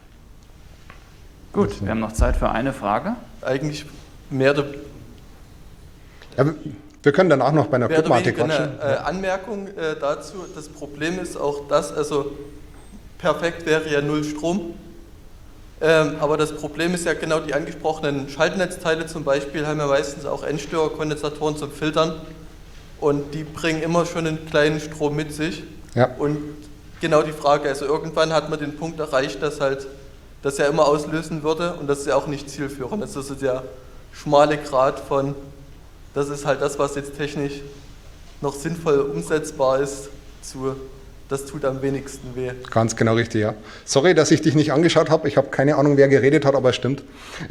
Gut, wir haben noch Zeit für eine Frage. Eigentlich mehr oder, Ja, wir können danach noch bei einer mehr oder Clubmatik weniger quatschen. eine äh, Anmerkung äh, dazu. Das Problem ist auch das, also perfekt wäre ja null Strom. Ähm, aber das Problem ist ja genau, die angesprochenen Schaltnetzteile zum Beispiel haben ja meistens auch Endstörerkondensatoren zum Filtern und die bringen immer schon einen kleinen Strom mit sich. Ja. Und genau die Frage, also irgendwann hat man den Punkt erreicht, dass halt das ja immer auslösen würde und das ist ja auch nicht zielführend. Das ist der schmale Grat von, das ist halt das, was jetzt technisch noch sinnvoll umsetzbar ist, zu das tut am wenigsten weh. Ganz genau richtig, ja. Sorry, dass ich dich nicht angeschaut habe. Ich habe keine Ahnung, wer geredet hat, aber es stimmt.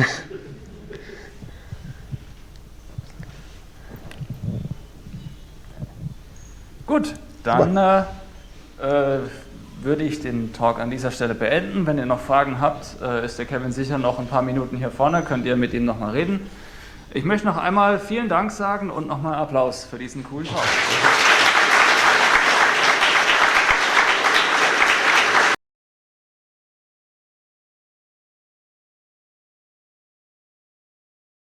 Gut, dann äh, äh, würde ich den Talk an dieser Stelle beenden. Wenn ihr noch Fragen habt, äh, ist der Kevin sicher noch ein paar Minuten hier vorne, könnt ihr mit ihm nochmal reden. Ich möchte noch einmal vielen Dank sagen und nochmal Applaus für diesen coolen Talk.